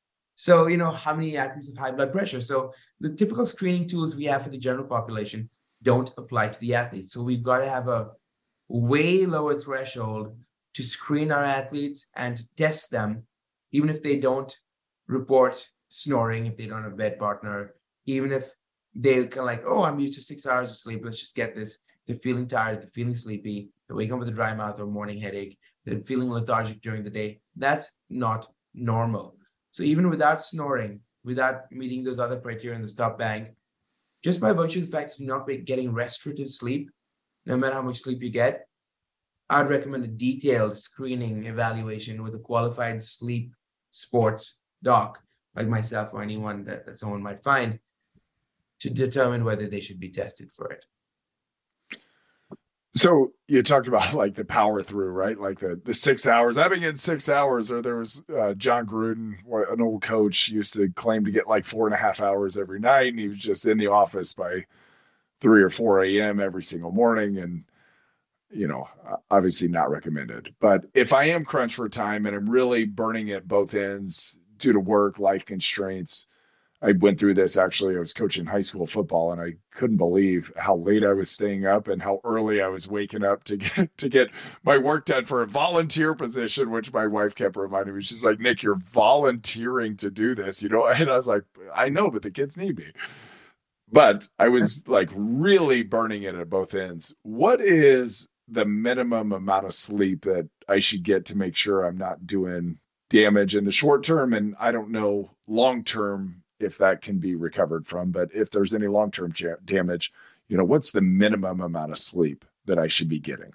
So, you know, how many athletes have high blood pressure? So the typical screening tools we have for the general population, don't apply to the athletes. So we've got to have a way lower threshold to screen our athletes and to test them, even if they don't report snoring, if they don't have a bed partner, even if they're kind of like, oh, I'm used to six hours of sleep, let's just get this. They're feeling tired, they're feeling sleepy, they wake up with a dry mouth or morning headache, they're feeling lethargic during the day. That's not normal. So even without snoring, without meeting those other criteria in the stop bank, just by virtue of the fact that you're not getting restorative sleep, no matter how much sleep you get, I'd recommend a detailed screening evaluation with a qualified sleep sports doc like myself or anyone that, that someone might find to determine whether they should be tested for it. So you talked about like the power through, right? Like the, the six hours. I've been getting six hours. Or there was uh, John Gruden, an old coach, used to claim to get like four and a half hours every night, and he was just in the office by three or four a.m. every single morning. And you know, obviously not recommended. But if I am crunched for time and I'm really burning at both ends due to work, life constraints, I went through this actually. I was coaching high school football, and I couldn't believe how late I was staying up and how early I was waking up to get to get my work done for a volunteer position, which my wife kept reminding me. She's like, Nick, you're volunteering to do this, you know? And I was like, I know, but the kids need me. But I was like really burning it at both ends. What is the minimum amount of sleep that I should get to make sure I'm not doing damage in the short term? And I don't know long term if that can be recovered from, but if there's any long-term ja- damage, you know, what's the minimum amount of sleep that I should be getting?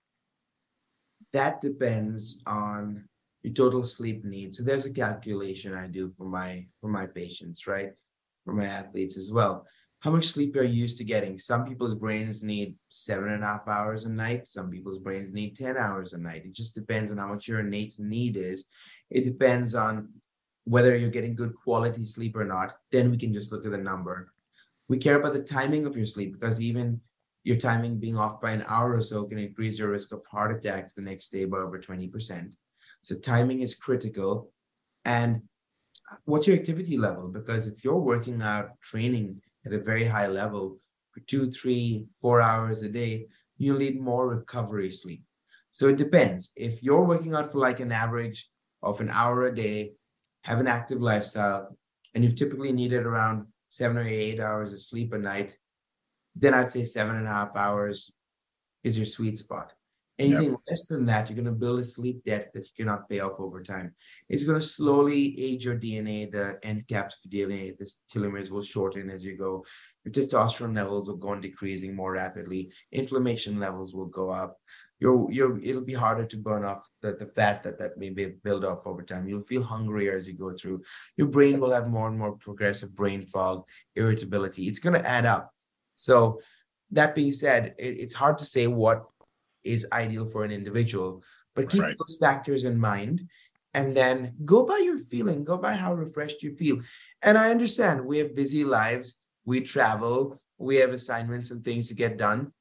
That depends on your total sleep needs. So there's a calculation I do for my for my patients, right? For my athletes as well. How much sleep are you used to getting? Some people's brains need seven and a half hours a night. Some people's brains need ten hours a night. It just depends on how much your innate need is. It depends on whether you're getting good quality sleep or not. Then we can just look at the number. We care about the timing of your sleep, because even your timing being off by an hour or so can increase your risk of heart attacks the next day by over twenty percent. So timing is critical. And what's your activity level? Because if you're working out, training at a very high level for two, three, four hours a day, you need more recovery sleep. So it depends. If you're working out for like an average of an hour a day, have an active lifestyle, and you've typically needed around seven or eight hours of sleep a night, then I'd say seven and a half hours is your sweet spot. Anything yep. less than that, you're going to build a sleep debt that you cannot pay off over time. It's going to slowly age your D N A, the end caps of D N A, the telomeres will shorten as you go. Your testosterone levels will go on decreasing more rapidly. Inflammation levels will go up. You're, you're, it'll be harder to burn off the, the fat that, that may be built up over time. You'll feel hungrier as you go through. Your brain will have more and more progressive brain fog, irritability. It's going to add up. So that being said, it, it's hard to say what is ideal for an individual, but keep right. those factors in mind, and then go by your feeling, go by how refreshed you feel. And I understand we have busy lives, we travel, we have assignments and things to get done.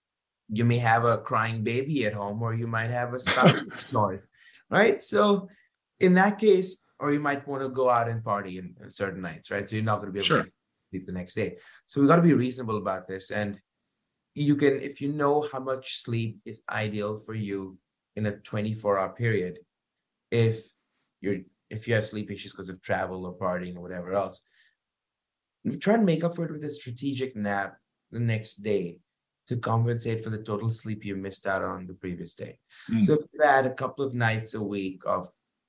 You may have a crying baby at home, or you might have a spouse noise, right? So in that case, or you might want to go out and party in, in certain nights, right? So you're not going to be able sure. to sleep the next day. So we got to be reasonable about this. And you can, if you know how much sleep is ideal for you in a twenty-four hour period, if you're if you have sleep issues because of travel or partying or whatever else, try and make up for it with a strategic nap the next day to compensate for the total sleep you missed out on the previous day. Mm. So if you had a couple of nights a week of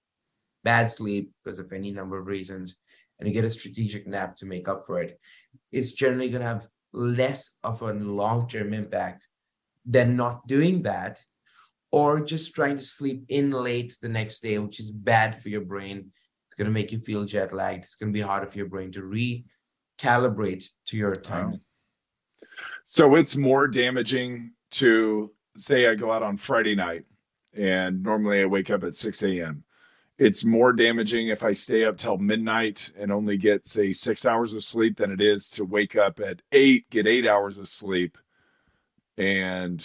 bad sleep because of any number of reasons, and you get a strategic nap to make up for it, it's generally going to have less of a long-term impact than not doing that, or just trying to sleep in late the next day, which is bad for your brain. It's going to make you feel jet lagged. It's going to be harder for your brain to recalibrate to your time. Wow. So it's more damaging to say I go out on Friday night and normally I wake up at six a.m. It's more damaging if I stay up till midnight and only get, say, six hours of sleep than it is to wake up at eight, get eight hours of sleep. And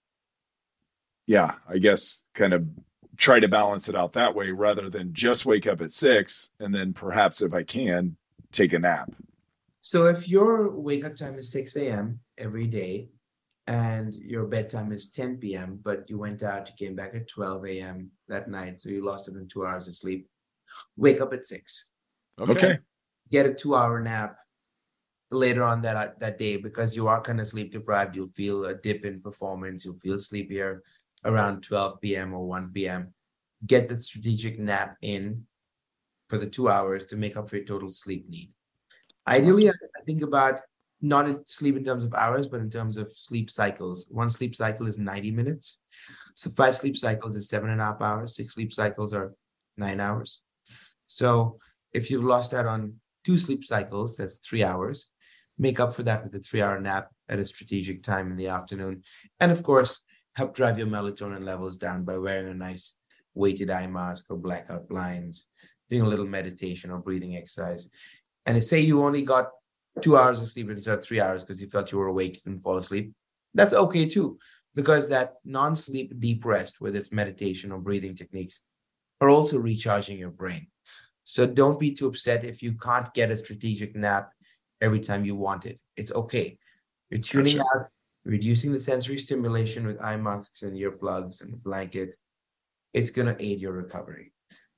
yeah, I guess kind of try to balance it out that way rather than just wake up at six and then perhaps if I can take a nap. So if your wake up time is six a.m. every day and your bedtime is ten p.m., but you went out, you came back at twelve a.m. that night, so you lost even two hours of sleep, wake up at six. Okay. Get a two-hour nap later on that that day, because you are kind of sleep deprived. You'll feel a dip in performance. You'll feel sleepier around twelve p.m. or one p.m. Get the strategic nap in for the two hours to make up for your total sleep need. Ideally, I I think about not in sleep in terms of hours, but in terms of sleep cycles. One sleep cycle is ninety minutes. So five sleep cycles is seven and a half hours. Six sleep cycles are nine hours. So if you've lost out on two sleep cycles, that's three hours. Make up for that with a three-hour nap at a strategic time in the afternoon. And of course, help drive your melatonin levels down by wearing a nice weighted eye mask or blackout blinds, doing a little meditation or breathing exercise. And say you only got two hours of sleep instead of three hours because you felt you were awake, you couldn't fall asleep. That's okay too, because that non-sleep deep rest, whether it's meditation or breathing techniques, are also recharging your brain. So don't be too upset if you can't get a strategic nap every time you want it. It's okay. You're tuning Gotcha. out, reducing the sensory stimulation with eye masks and earplugs and a blanket. It's going to aid your recovery.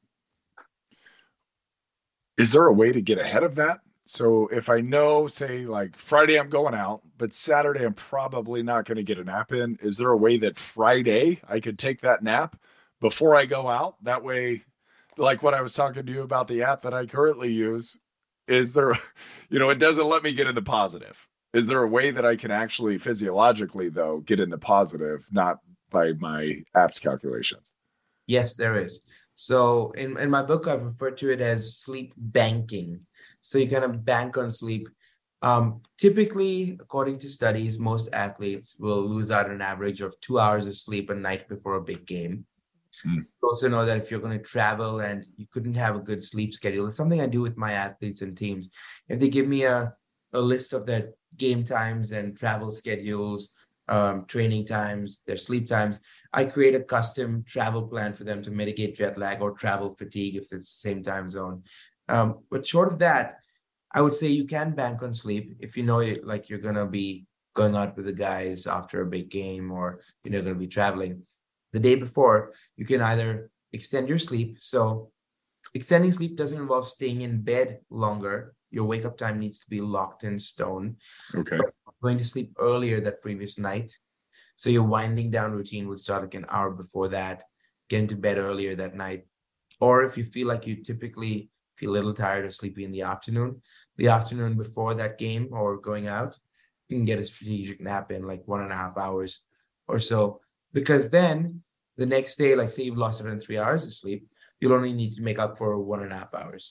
Is there a way to get ahead of that? So if I know, say, like Friday I'm going out, but Saturday I'm probably not going to get a nap in, is there a way that Friday I could take that nap before I go out? That way, like what I was talking to you about the app that I currently use, is there, you know, it doesn't let me get in the positive. Is there a way that I can actually physiologically, though, get in the positive, not by my app's calculations? Yes, there is. So in, in my book, I've referred to it as sleep banking. So you kind of bank on sleep. Um, typically, according to studies, most athletes will lose out an average of two hours of sleep a night before a big game. Mm. You also know that if you're going to travel and you couldn't have a good sleep schedule, it's something I do with my athletes and teams. If they give me a, a list of their game times and travel schedules, um, training times, their sleep times, I create a custom travel plan for them to mitigate jet lag or travel fatigue if it's the same time zone. Um, but short of that, I would say you can bank on sleep if you know it, like you're going to be going out with the guys after a big game, or you know, going to be traveling. The day before, you can either extend your sleep. So extending sleep doesn't involve staying in bed longer. Your wake up time needs to be locked in stone. Okay. But going to sleep earlier that previous night. So your winding down routine would start like an hour before that, get into bed earlier that night. Or if you feel like you typically feel a little tired or sleepy in the afternoon, the afternoon before that game or going out, you can get a strategic nap in like one and a half hours or so. Because then the next day, like say you've lost it in three hours of sleep, you'll only need to make up for one and a half hours.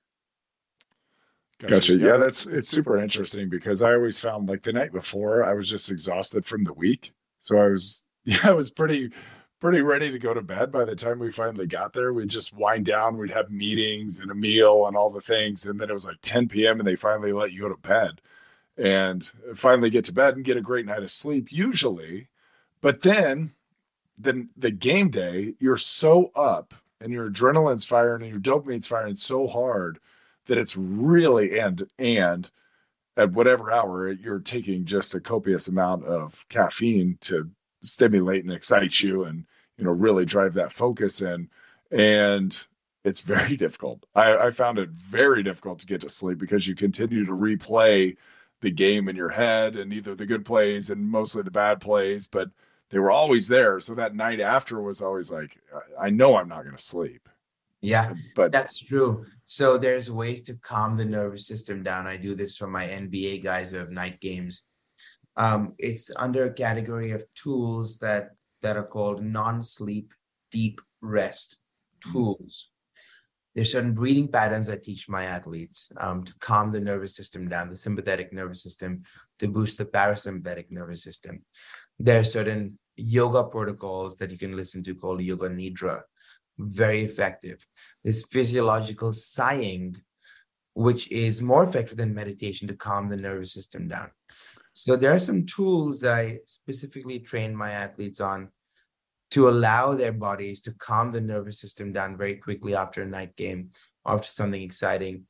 Gotcha. gotcha. Yeah, that's it's super interesting because I always found like the night before I was just exhausted from the week. So I was, yeah, I was pretty, pretty ready to go to bed by the time we finally got there. We'd just wind down, we'd have meetings and a meal and all the things. And then it was like ten p.m. and they finally let you go to bed and finally get to bed and get a great night of sleep usually. But then, then the game day, you're so up and your adrenaline's firing and your dopamine's firing so hard that it's really, and, and at whatever hour you're taking just a copious amount of caffeine to stimulate and excite you and, you know, really drive that focus in. And it's very difficult. I, I found it very difficult to get to sleep because you continue to replay the game in your head and either the good plays and mostly the bad plays, but they were always there. So that night after was always like, I know I'm not going to sleep. Yeah, but that's true. So there's ways to calm the nervous system down. I do this for my N B A guys who have night games. Um, it's under a category of tools that, that are called non-sleep deep rest tools. There's certain breathing patterns I teach my athletes um, to calm the nervous system down, the sympathetic nervous system, to boost the parasympathetic nervous system. There are certain yoga protocols that you can listen to called Yoga Nidra, very effective. There's physiological sighing, which is more effective than meditation to calm the nervous system down. So there are some tools that I specifically train my athletes on to allow their bodies to calm the nervous system down very quickly after a night game, after something exciting.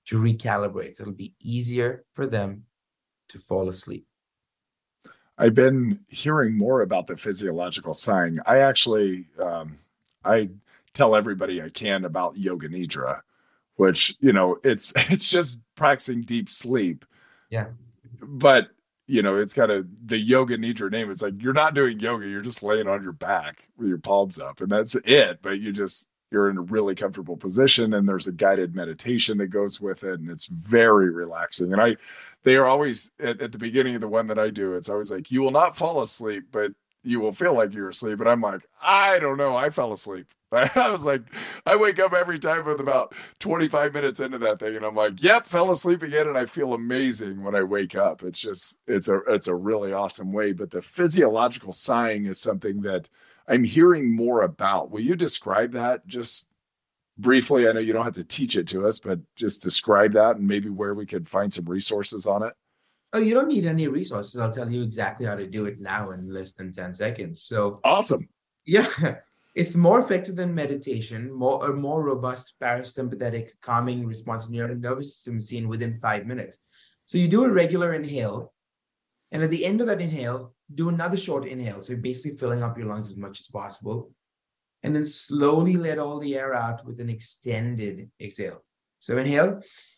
to recalibrate. It'll be easier for them to fall asleep. I've been hearing more about the physiological sighing. I actually, um, I tell everybody I can about Yoga Nidra, which, you know, it's it's just practicing deep sleep. Yeah. But, you know, it's got a the Yoga Nidra name. It's like you're not doing yoga, you're just laying on your back with your palms up, and that's it. But you just you're in a really comfortable position, and there's a guided meditation that goes with it, and it's very relaxing. And I they are always at, at the beginning of the one that I do, it's always like, you will not fall asleep, but you will feel like you're asleep. And I'm like, I don't know, I fell asleep. I was like, I wake up every time with about twenty-five minutes into that thing, and I'm like, yep, fell asleep again, and I feel amazing when I wake up. It's just, it's a, it's a really awesome way. But the physiological sighing is something that I'm hearing more about. Will you describe that just briefly? I know you don't have to teach it to us, but just describe that and maybe where we could find some resources on it. Oh, you don't need any resources. I'll tell you exactly how to do it now in less than ten seconds. So awesome. Yeah. It's more effective than meditation, more a more robust parasympathetic calming response in your nervous system is seen within five minutes. So you do a regular inhale, and at the end of that inhale, do another short inhale. So you're basically filling up your lungs as much as possible. And then slowly let all the air out with an extended exhale. So inhale.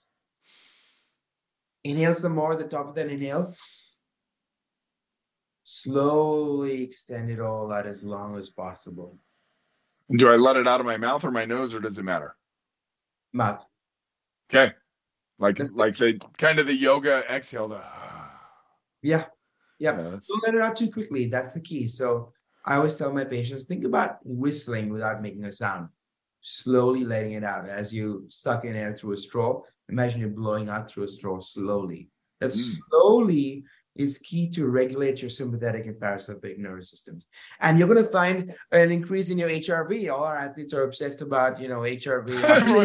Inhale some more at the top of that inhale. Slowly extend it all out as long as possible. Do I let it out of my mouth or my nose, or does it matter? Mouth. Okay. Like that's like the kind of the yoga exhale. The... Yeah. Yeah. yeah Don't let it out too quickly. That's the key. So I always tell my patients, think about whistling without making a sound. Slowly letting it out. As you suck in air through a straw, imagine you're blowing out through a straw slowly. That mm. slowly is key to regulate your sympathetic and parasympathetic nervous systems. And you're going to find an increase in your H R V. All our athletes are obsessed about, you know, H R V.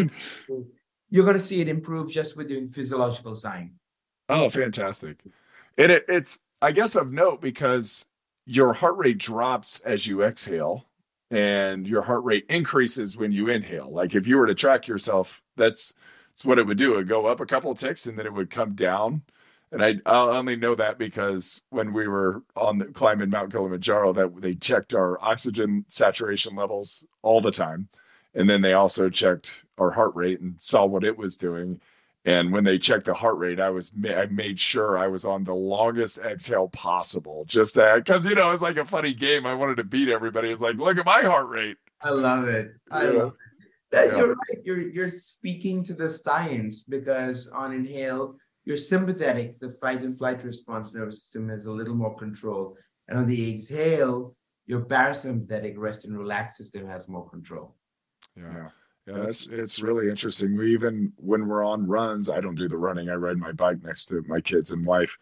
You're going to see it improve just with doing physiological sighing. Oh, fantastic. And it, it's, I guess, of note because your heart rate drops as you exhale and your heart rate increases when you inhale. Like if you were to track yourself, that's, that's what it would do. It would go up a couple of ticks and then it would come down. And I, I only know that because when we were on the climbing Mount Kilimanjaro, that they checked our oxygen saturation levels all the time. And then they also checked our heart rate and saw what it was doing. And when they checked the heart rate, I was I made sure I was on the longest exhale possible. Just that, because, you know, it's like a funny game. I wanted to beat everybody. It's like, look at my heart rate. I love it. I yeah. love it. That, yeah. You're right. You're, you're speaking to the science, because on inhale, your sympathetic, the fight and flight response nervous system has a little more control. And on the exhale, your parasympathetic rest and relax system has more control. Yeah. Yeah, that's, it's really interesting. We even, when we're on runs, I don't do the running. I ride my bike next to my kids and wife.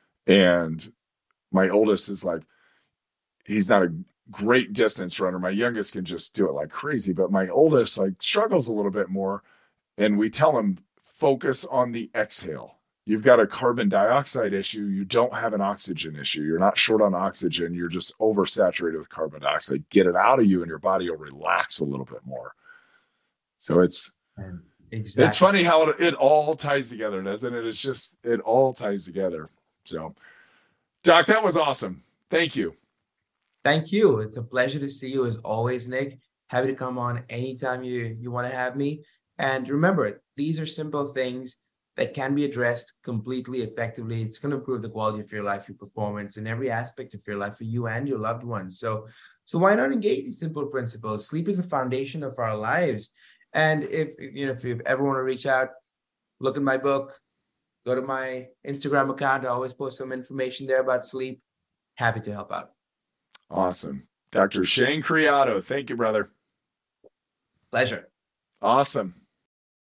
And my oldest is like, he's not a great distance runner. My youngest can just do it like crazy, but my oldest like struggles a little bit more. And we tell him, focus on the exhale. You've got a carbon dioxide issue. You don't have an oxygen issue. You're not short on oxygen. You're just oversaturated with carbon dioxide. Get it out of you and your body will relax a little bit more. So it's, exactly. It's funny how it, it all ties together, doesn't it? It's just, it all ties together. So, Doc, that was awesome. Thank you. Thank you. It's a pleasure to see you as always, Nick. Happy to come on anytime you, you want to have me. And remember, these are simple things that can be addressed completely effectively. It's going to improve the quality of your life, your performance in every aspect of your life for you and your loved ones. So, so why not engage these simple principles? Sleep is the foundation of our lives. And if you know, if you ever want to reach out, look at my book, go to my Instagram account. I always post some information there about sleep. Happy to help out. Awesome. Doctor Shane Criado. Thank you, brother. Pleasure. Awesome.